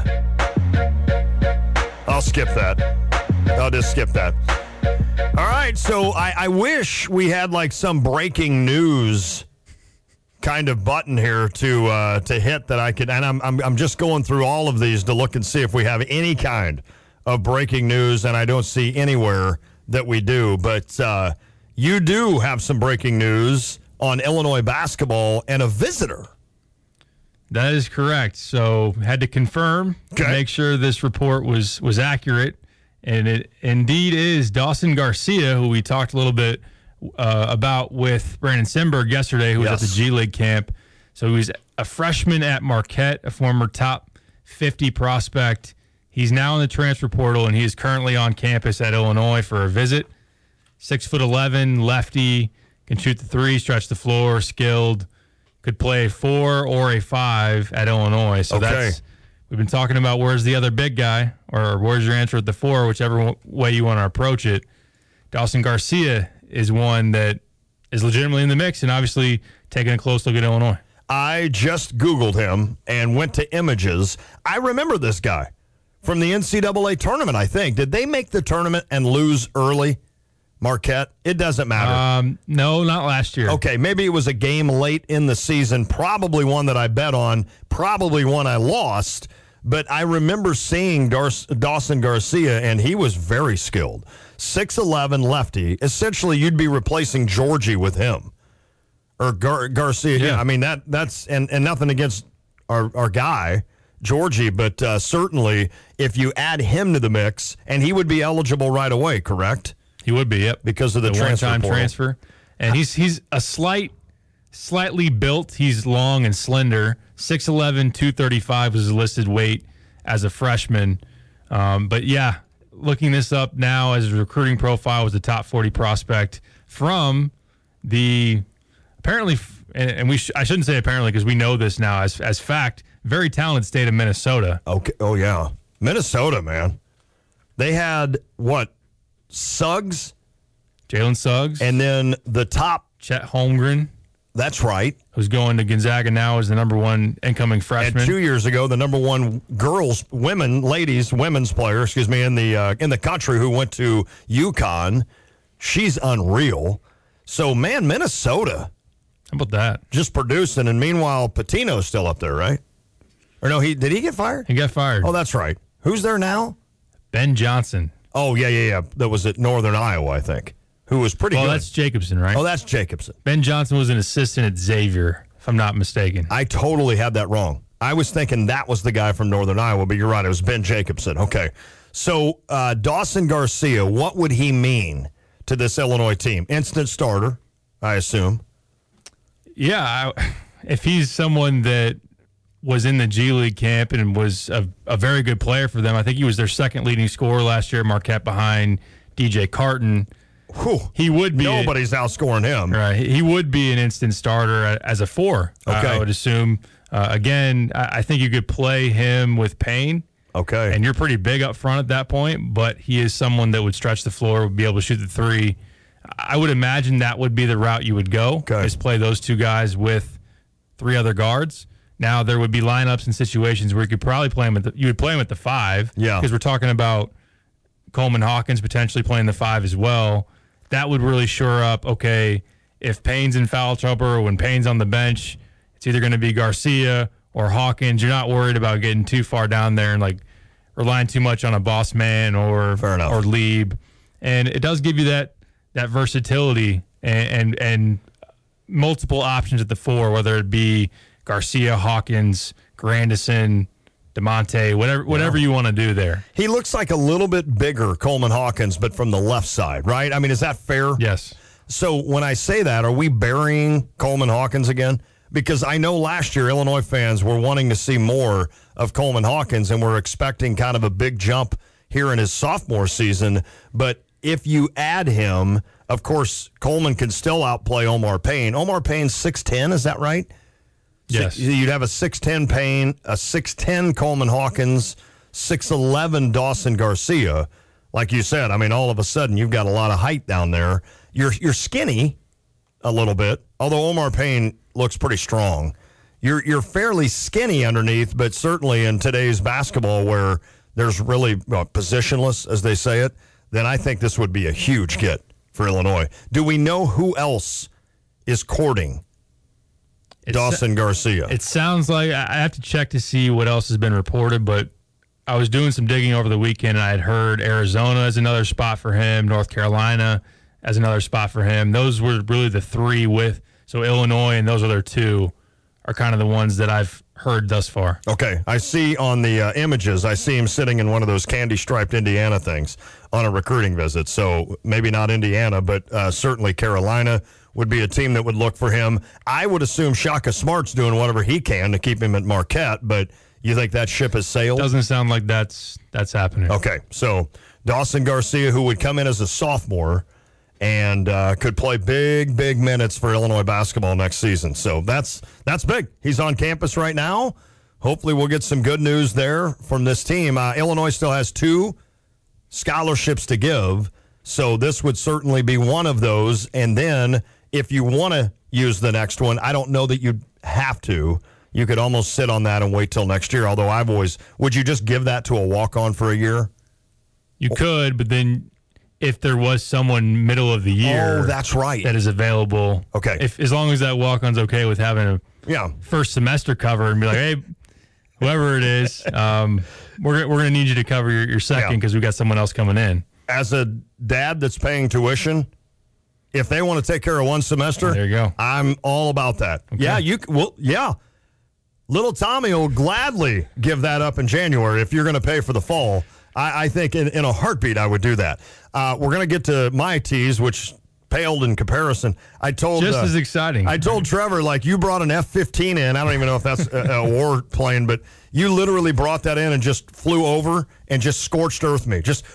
S4: I'll skip that. I'll just skip that. All right, so I, I wish we had like some breaking news kind of button here to uh, to hit that I could, and I'm, I'm I'm just going through all of these to look and see if we have any kind of breaking news, and I don't see anywhere that we do. But uh, you do have some breaking news on Illinois basketball and a visitor.
S3: That is correct. So had to confirm
S4: okay.
S3: to make sure this report was was accurate, and it indeed is Dawson Garcia, who we talked a little bit uh, about with Brandon Simberg yesterday, who was
S4: yes.
S3: at the G League camp. So he was a freshman at Marquette, a former top fifty prospect. He's now in the transfer portal, and he is currently on campus at Illinois for a visit. Six foot eleven, lefty, can shoot the three, stretch the floor, skilled. Could play a four or a five at Illinois. So
S4: okay.
S3: that's, we've been talking about where's the other big guy, or where's your answer at the four, whichever w- way you want to approach it. Dawson Garcia is one that is legitimately in the mix, and obviously taking a close look at Illinois.
S4: I just Googled him and went to images. I remember this guy from the N C double A tournament, I think. Did they make the tournament and lose early? Marquette? It doesn't matter.
S3: Um, no, not last year.
S4: Okay, maybe it was a game late in the season, probably one that I bet on, probably one I lost, but I remember seeing Dar- Dawson Garcia, and he was very skilled. six eleven lefty. Essentially, you'd be replacing Georgie with him. Or Gar- Garcia.
S3: Yeah.
S4: I mean, that that's, and, and nothing against our, our guy, Georgie, but uh, certainly if you add him to the mix, and he would be eligible right away, correct?
S3: He would be, yep.
S4: Because of the,
S3: the
S4: transfer
S3: one-time
S4: portal.
S3: transfer. And he's he's a slight, slightly built. He's long and slender. six eleven, two thirty-five was his listed weight as a freshman. Um, but, yeah, looking this up now as a recruiting profile, was a top forty prospect from the apparently, and, and we sh- I shouldn't say apparently because we know this now as as fact, very talented state of Minnesota.
S4: Okay. Oh, yeah. Minnesota, man. They had, what, Suggs?
S3: Jalen Suggs.
S4: And then the top.
S3: Chet Holmgren.
S4: That's right.
S3: Who's going to Gonzaga now as the number one incoming freshman.
S4: And two years ago, the number one girls, women, ladies, women's player, excuse me, in the uh, in the country who went to UConn. She's unreal. So, man, Minnesota.
S3: How about that?
S4: Just producing. And meanwhile, Patino's still up there, right? Or no, he did he get fired?
S3: He got fired.
S4: Oh, that's right. Who's there now?
S3: Ben Johnson.
S4: Oh, yeah, yeah, yeah. That was at Northern Iowa, I think, who was pretty
S3: well,
S4: good.
S3: Well, that's Jacobson, right?
S4: Oh, that's Jacobson.
S3: Ben Johnson was an assistant at Xavier, if I'm not mistaken.
S4: I totally had that wrong. I was thinking that was the guy from Northern Iowa, but you're right. It was Ben Jacobson. Okay. So, uh, Dawson Garcia, what would he mean to this Illinois team? Instant starter, I assume.
S3: Yeah. I, if he's someone that was in the G League camp and was a, a very good player for them. I think he was their second leading scorer last year at Marquette behind D J Carton.
S4: Whew.
S3: He would be
S4: Nobody's a, outscoring him.
S3: Right. He would be an instant starter as a four,
S4: okay.
S3: I would assume. Uh, again, I, I think you could play him with Payne.
S4: Okay.
S3: And you're pretty big up front at that point, but he is someone that would stretch the floor, would be able to shoot the three. I would imagine that would be the route you would go,
S4: okay.
S3: is play those two guys with three other guards. Now, there would be lineups and situations where you could probably play him at the, you would play him at the five.
S4: Yeah.
S3: Because we're talking about Coleman Hawkins potentially playing the five as well. That would really shore up, okay, if Payne's in foul trouble or when Payne's on the bench, it's either going to be Garcia or Hawkins. You're not worried about getting too far down there and like relying too much on a boss man or
S4: Fair enough.
S3: or Lieb. And it does give you that that versatility and, and and multiple options at the four, whether it be Garcia, Hawkins, Grandison, DeMonte, whatever whatever yeah. you want to do there.
S4: He looks like a little bit bigger, Coleman Hawkins, but from the left side, right? I mean, is that fair?
S3: Yes.
S4: So when I say that, are we burying Coleman Hawkins again? Because I know last year Illinois fans were wanting to see more of Coleman Hawkins and were expecting kind of a big jump here in his sophomore season. But if you add him, of course, Coleman can still outplay Omar Payne. Omar Payne's six ten, is that right?
S3: Yes.
S4: You'd have a six ten Payne, a six ten Coleman Hawkins, six eleven Dawson Garcia. Like you said, I mean, all of a sudden you've got a lot of height down there. You're you're skinny a little bit, although Omar Payne looks pretty strong. You're you're fairly skinny underneath, but certainly in today's basketball where there's really uh, positionless, as they say it, then I think this would be a huge get for Illinois. Do we know who else is courting it's, Dawson Garcia?
S3: It sounds like I have to check to see what else has been reported, but I was doing some digging over the weekend, and I had heard Arizona as another spot for him, North Carolina as another spot for him. Those were really the three with, so Illinois and those other two are kind of the ones that I've heard thus far.
S4: Okay, I see on the uh, images, I see him sitting in one of those candy-striped Indiana things on a recruiting visit. So maybe not Indiana, but uh, certainly Carolina would be a team that would look for him. I would assume Shaka Smart's doing whatever he can to keep him at Marquette, but you think that ship has sailed?
S3: Doesn't sound like that's that's happening.
S4: Okay, so Dawson Garcia, who would come in as a sophomore and uh, could play big, big minutes for Illinois basketball next season. So that's that's big. He's on campus right now. Hopefully we'll get some good news there from this team. Uh, Illinois still has two scholarships to give, so this would certainly be one of those. And then if you want to use the next one, I don't know that you'd have to. You could almost sit on that and wait till next year, although I've always – would you just give that to a walk-on for a year?
S3: You could, but then – if there was someone middle of the year,
S4: oh, that's right,
S3: that is available.
S4: Okay,
S3: if as long as that walk-on's okay with having a
S4: yeah
S3: first semester cover and be like, hey, whoever it is, um, we're we're gonna need you to cover your, your second because yeah. we got someone else coming in.
S4: As a dad that's paying tuition, if they want to take care of one semester,
S3: oh, there you go.
S4: I'm all about that. Okay. Yeah, you well, yeah. Little Tommy will gladly give that up in January if you're going to pay for the fall. I, I think in, in a heartbeat I would do that. Uh, we're going to get to my teas, which paled in comparison. I told
S3: just
S4: uh,
S3: as exciting.
S4: I told Trevor, like, you brought an F fifteen in. I don't even know if that's a, a war plane, but you literally brought that in and just flew over and just scorched earth me. Just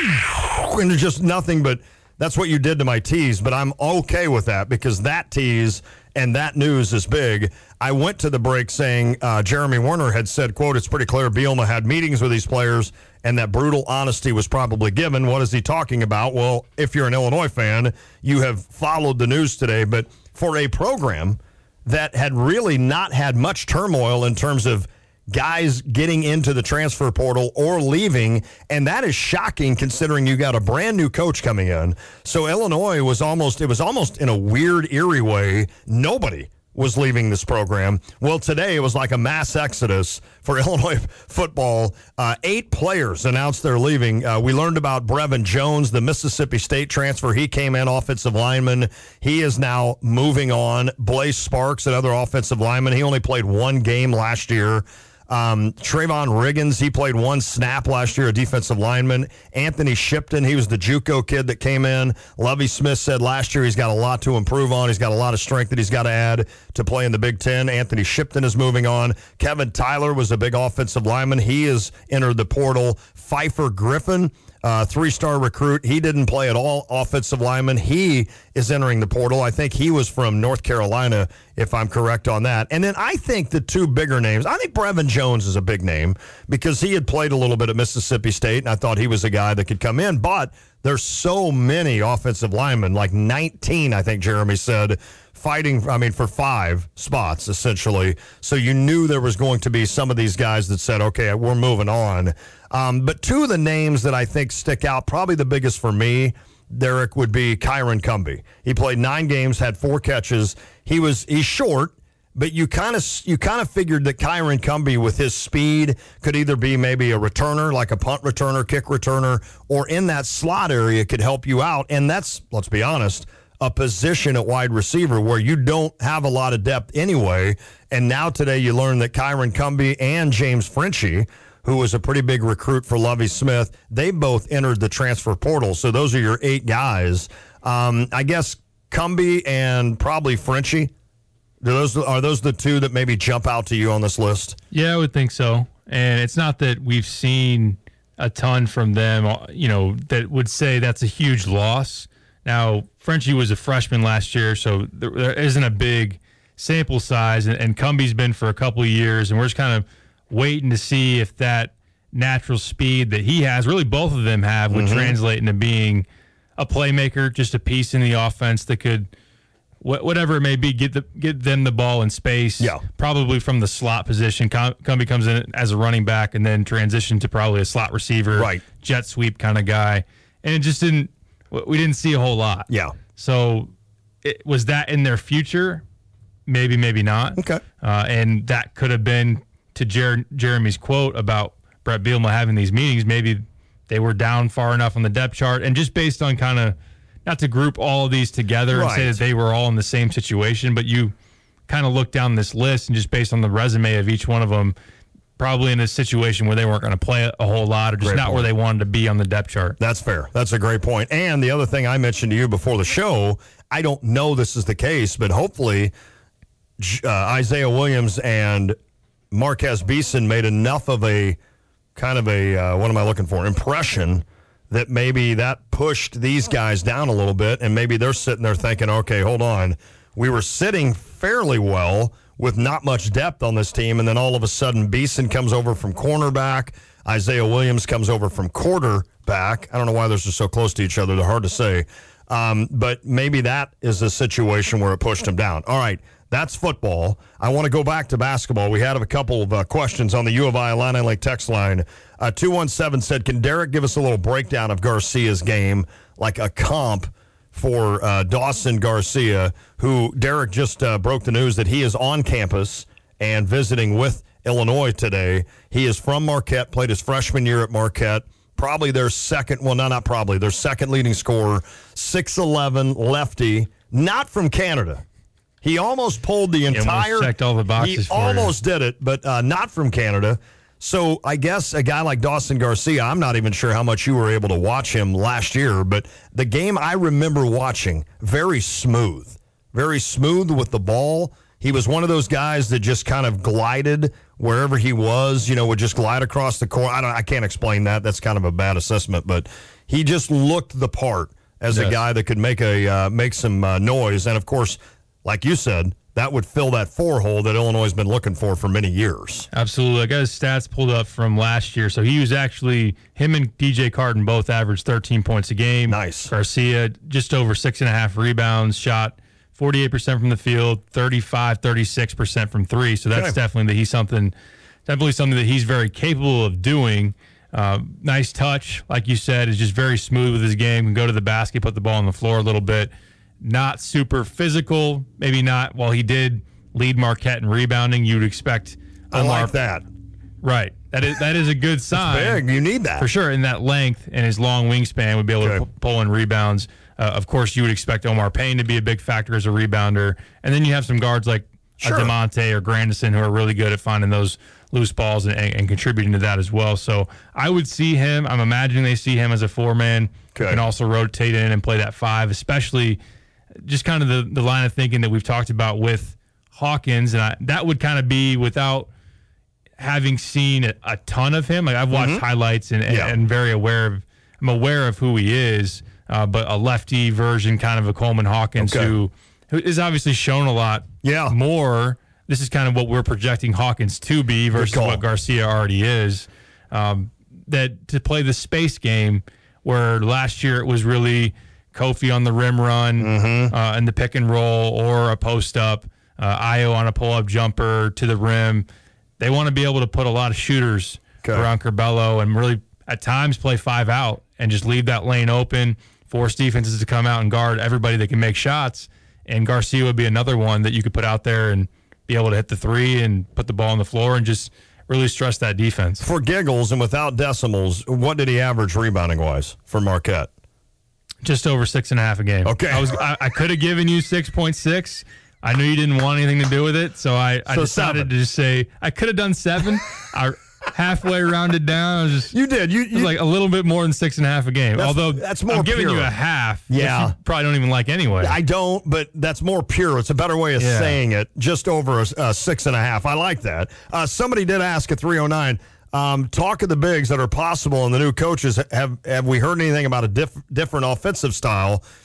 S4: and just nothing but that's what you did to my teas. But I'm okay with that because that tease and that news is big. I went to the break saying uh, Jeremy Werner had said, quote, it's pretty clear Bielema had meetings with these players and that brutal honesty was probably given. What is he talking about? Well, if you're an Illinois fan, you have followed the news today. But for a program that had really not had much turmoil in terms of guys getting into the transfer portal or leaving, and that is shocking considering you got a brand new coach coming in. So Illinois was almost, it was almost in a weird, eerie way, nobody was leaving this program. Well, today it was like a mass exodus for Illinois football. Uh, eight players announced they're leaving. Uh, we learned about Brevin Jones, the Mississippi State transfer. He came in, offensive lineman. He is now moving on. Blaze Sparks, another offensive lineman. He only played one game last year. Um, Trayvon Riggins, he played one snap last year, a defensive lineman. Anthony Shipton, he was the JUCO kid that came in. Lovie Smith said last year he's got a lot to improve on. He's got a lot of strength that he's got to add to play in the Big Ten. Anthony Shipton is moving on. Kevin Tyler was a big offensive lineman. He has entered the portal. Pfeiffer Griffin, Uh, three-star recruit. He didn't play at all, offensive lineman. He is entering the portal. I think he was from North Carolina, if I'm correct on that. And then I think the two bigger names, I think Brevin Jones is a big name because he had played a little bit at Mississippi State, and I thought he was a guy that could come in. But there's so many offensive linemen, like nineteen, I think Jeremy said, fighting, I mean, for five spots, essentially. So you knew there was going to be some of these guys that said, okay, we're moving on. Um, but two of the names that I think stick out, probably the biggest for me, Derek, would be Kyron Cumby. He played nine games, had four catches. He was he's short, but you kind of you kind of figured that Kyron Cumby, with his speed, could either be maybe a returner, like a punt returner, kick returner, or in that slot area could help you out. And that's, let's be honest, a position at wide receiver where you don't have a lot of depth anyway. And now today you learn that Kyron Cumby and James Frenchie, who was a pretty big recruit for Lovie Smith, they both entered the transfer portal. So those are your eight guys. Um, I guess Cumby and probably Frenchie, do those, are those the two that maybe jump out to you on this list?
S3: Yeah, I would think so. And it's not that we've seen a ton from them, you know, that would say that's a huge loss. Now, Frenchie was a freshman last year, so there, there isn't a big sample size, and, and Cumbie's been for a couple of years, and we're just kind of waiting to see if that natural speed that he has, really both of them have, would mm-hmm. translate into being a playmaker, just a piece in the offense that could, wh- whatever it may be, get the get them the ball in space.
S4: Yeah. Probably
S3: from the slot position. Com- Cumbie comes in as a running back and then transition to probably a slot receiver,
S4: right.
S3: jet sweep kind of guy. And it just didn't, we didn't see a whole lot.
S4: Yeah.
S3: So it, was that in their future? Maybe, maybe not.
S4: Okay.
S3: Uh, and that could have been, to Jer- Jeremy's quote about Brett Bielema having these meetings, maybe they were down far enough on the depth chart. And just based on kind of, not to group all of these together right. and say that they were all in the same situation, but you kind of look down this list and just based on the resume of each one of them, probably in a situation where they weren't going to play a whole lot or just great not point. Where they wanted to be on the depth chart.
S4: That's fair. That's a great point. And the other thing I mentioned to you before the show, I don't know this is the case, but hopefully uh, Isaiah Williams and Marquez Beeson made enough of a kind of a, uh, what am I looking for, impression that maybe that pushed these guys down a little bit, and maybe they're sitting there thinking, okay, hold on. We were sitting fairly well with not much depth on this team, and then all of a sudden Beeson comes over from cornerback, Isaiah Williams comes over from quarterback. I don't know why those are so close to each other. They're hard to say. Um, but maybe that is a situation where it pushed him down. All right. That's football. I want to go back to basketball. We had a couple of uh, questions on the U of I Illini Lake text line. Uh, two one seven said, can Derek give us a little breakdown of Garcia's game, like a comp for uh, Dawson Garcia, who Derek just uh, broke the news that he is on campus and visiting with Illinois today. He is from Marquette, played his freshman year at Marquette. Probably their second, well, no, not probably, their second leading scorer, six eleven lefty, not from Canada. He almost pulled the entire.
S3: Checked all the boxes.
S4: He
S3: for
S4: almost
S3: you.
S4: did it, but uh, not from Canada. So I guess a guy like Dawson Garcia, I'm not even sure how much you were able to watch him last year, but the game I remember watching, very smooth, very smooth with the ball. He was one of those guys that just kind of glided wherever he was, you know, would just glide across the court. I don't, I can't explain that. That's kind of a bad assessment, but he just looked the part as yes. a guy that could make a uh, make some uh, noise, and of course. Like you said, that would fill that four hole that Illinois has been looking for for many years.
S3: Absolutely. I got his stats pulled up from last year. So he was actually, him and D J Carton both averaged thirteen points a game.
S4: Nice.
S3: Garcia, just over six and a half rebounds, shot forty-eight percent from the field, thirty-five, thirty-six percent from three. So that's okay. definitely that he's something, definitely something that he's very capable of doing. Uh, nice touch, like you said, is just very smooth with his game. Can go to the basket, put the ball on the floor a little bit. Not super physical, maybe not. While he did lead Marquette in rebounding, you'd expect.
S4: I
S3: Omar,
S4: like that.
S3: Right. That is that is a good sign.
S4: It's big. You need that.
S3: For sure. And that length and his long wingspan would be able okay. to pull in rebounds. Uh, of course, you would expect Omar Payne to be a big factor as a rebounder. And then you have some guards like sure. DeMonte or Grandison who are really good at finding those loose balls and, and, and contributing to that as well. So I would see him. I'm imagining they see him as a four-man. Okay. Can also rotate in and play that five, especially – just kind of the, the line of thinking that we've talked about with Hawkins, and I, that would kind of be without having seen a, a ton of him. Like I've watched mm-hmm. highlights and, and, yeah. and very aware of, I'm aware of who he is, uh, but a lefty version, kind of a Coleman Hawkins, okay. who who is obviously shown a lot
S4: yeah.
S3: more. This is kind of what we're projecting Hawkins to be versus what Garcia already is. Um, that to play the space game, where last year it was really Kofi on the rim run mm-hmm. uh, and the pick and roll, or a post up, uh, Ayo on a pull up jumper to the rim. They want to be able to put a lot of shooters okay. around Curbelo and really at times play five out and just leave that lane open, force defenses to come out and guard everybody that can make shots. And Garcia would be another one that you could put out there and be able to hit the three and put the ball on the floor and just really stress that defense.
S4: For giggles and without decimals, what did he average rebounding wise for Marquette?
S3: Just over six and a half a game.
S4: Okay.
S3: I was I, I could have given you six point six. I knew you didn't want anything to do with it, so I, I so decided seven. to just say I could have done seven. I halfway rounded down. I was just
S4: you did. You, you
S3: it was like a little bit more than six and a half a game.
S4: That's,
S3: Although
S4: that's more
S3: I'm giving
S4: pure.
S3: you a half.
S4: Yeah.
S3: You probably don't even like anyway.
S4: I don't, but that's more pure. It's a better way of yeah. saying it. Just over a, a six and a half. I like that. Uh, somebody did ask at three oh nine. Um, talk of the bigs that are possible and the new coaches. Have have we heard anything about a diff, different offensive style?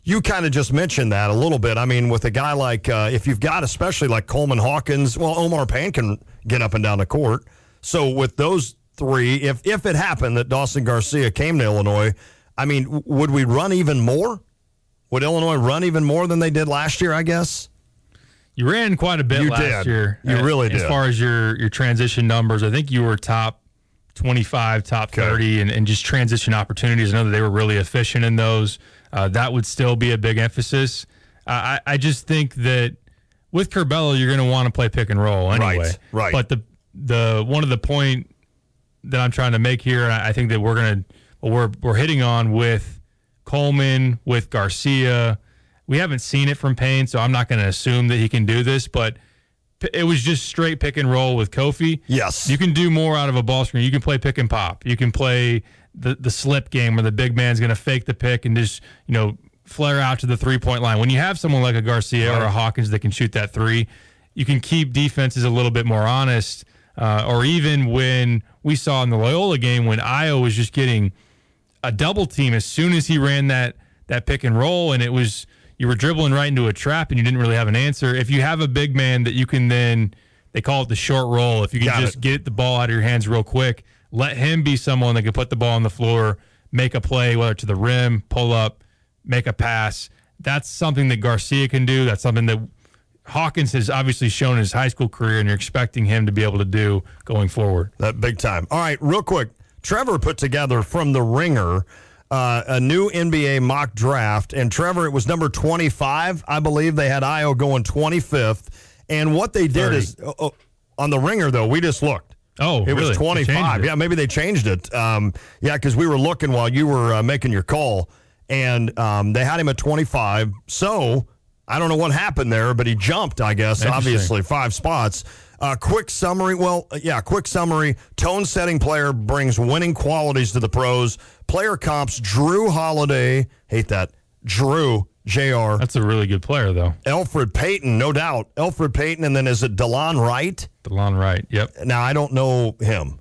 S4: you kind of just mentioned that a little bit. I mean, with a guy like, uh, if you've got especially like Coleman Hawkins, well, Omar Payne can get up and down the court. So with those three, if, if it happened that Dawson Garcia came to Illinois, I mean, w- would we run even more? Would Illinois run even more than they did last year, I guess?
S3: You ran quite a bit
S4: you
S3: last
S4: did.
S3: year.
S4: You
S3: uh,
S4: really did.
S3: As far as your, your transition numbers, I think you were top twenty-five, top thirty, and, and just transition opportunities. I know that they were really efficient in those. Uh, that would still be a big emphasis. Uh, I, I just think that with Curbelo, you're going to want to play pick and roll anyway.
S4: Right, right.
S3: But the the one of the point that I'm trying to make here, I think that we're going to we're we're hitting on with Coleman, with Garcia. We haven't seen it from Payne, so I'm not going to assume that he can do this, but it was just straight pick and roll with Kofi.
S4: Yes.
S3: You can do more out of a ball screen. You can play pick and pop. You can play the, the slip game where the big man's going to fake the pick and just, you know, flare out to the three-point line. When you have someone like a Garcia right. or a Hawkins that can shoot that three, you can keep defenses a little bit more honest. Uh, or even when we saw in the Loyola game when Ayo was just getting a double team as soon as he ran that that pick and roll, and it was – you were dribbling right into a trap and you didn't really have an answer. If you have a big man that you can then, they call it the short roll, if you can Got just it. get the ball out of your hands real quick, let him be someone that can put the ball on the floor, make a play, whether to the rim, pull up, make a pass. That's something that Garcia can do. That's something that Hawkins has obviously shown in his high school career, and you're expecting him to be able to do going forward.
S4: That big time. All right, real quick. Trevor put together from The Ringer Uh, a new N B A mock draft, and Trevor, it was number twenty-five, I believe. They had Ayo going twenty-fifth, and what they did thirty. is, uh, uh, on The Ringer, though, we just looked.
S3: Oh,
S4: It
S3: really?
S4: was twenty-five. It. Yeah, maybe they changed it. Um, yeah, because we were looking while you were uh, making your call, and um, they had him at twenty-five, so I don't know what happened there, but he jumped, I guess, obviously, five spots. Uh, quick summary. Well, yeah, quick summary. Tone-setting player brings winning qualities to the pros. Player comps, Drew Holiday. Hate that. Drew, J R.
S3: That's a really good player, though.
S4: Elfrid Payton, no doubt. Elfrid Payton, and then is it DeLon Wright?
S3: DeLon Wright, yep.
S4: Now, I don't know him.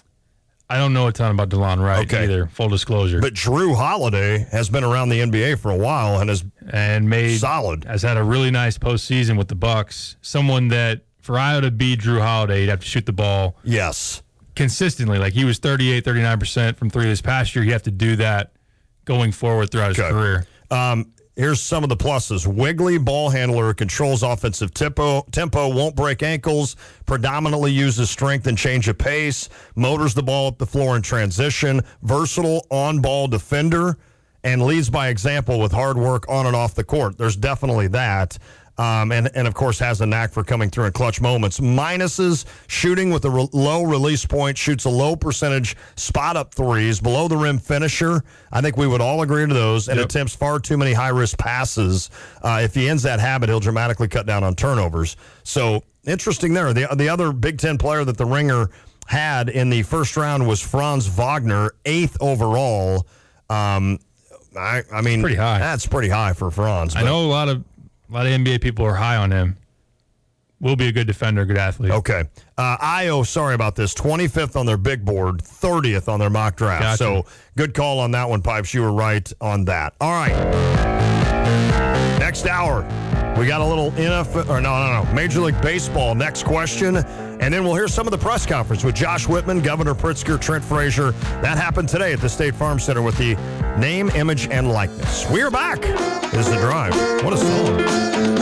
S3: I don't know a ton about DeLon Wright okay. either, full disclosure.
S4: But Drew Holiday has been around the N B A for a while and has
S3: and made
S4: solid.
S3: Has had a really nice postseason with the Bucks. Someone that, for Ayo to beat Drew Holiday, he'd have to shoot the ball.
S4: Yes.
S3: Consistently. Like he was thirty-eight, thirty-nine percent from three this past year. You have to do that going forward throughout his
S4: okay.
S3: career.
S4: Um, here's some of the pluses. Wiggly ball handler, controls offensive tempo, tempo, won't break ankles, predominantly uses strength and change of pace, motors the ball up the floor in transition, versatile on-ball defender, and leads by example with hard work on and off the court. There's definitely that. Um, and, and, of course, has a knack for coming through in clutch moments. Minuses, shooting with a re- low release point, shoots a low percentage spot-up threes, below-the-rim finisher. I think we would all agree to those, and yep. attempts far too many high-risk passes. Uh, if he ends that habit, he'll dramatically cut down on turnovers. So, interesting there. The, the other Big Ten player that the Ringer had in the first round was Franz Wagner, eighth overall. Um, I, I mean,
S3: pretty high.
S4: That's pretty high for Franz.
S3: I know a lot of A lot of N B A people are high on him. Will be a good defender, good athlete.
S4: Okay. Uh, Ayo, sorry about this, twenty-fifth on their big board, thirtieth on their mock draft.
S3: Gotcha.
S4: So good call on that one, Pipes. You were right on that. All right. Next hour, we got a little N F L, or no, no, no, Major League Baseball. Next question. And then we'll hear some of the press conference with Josh Whitman, Governor Pritzker, Trent Frazier. That happened today at the State Farm Center with the name, image, and likeness. We are back. This is The Drive. What a song.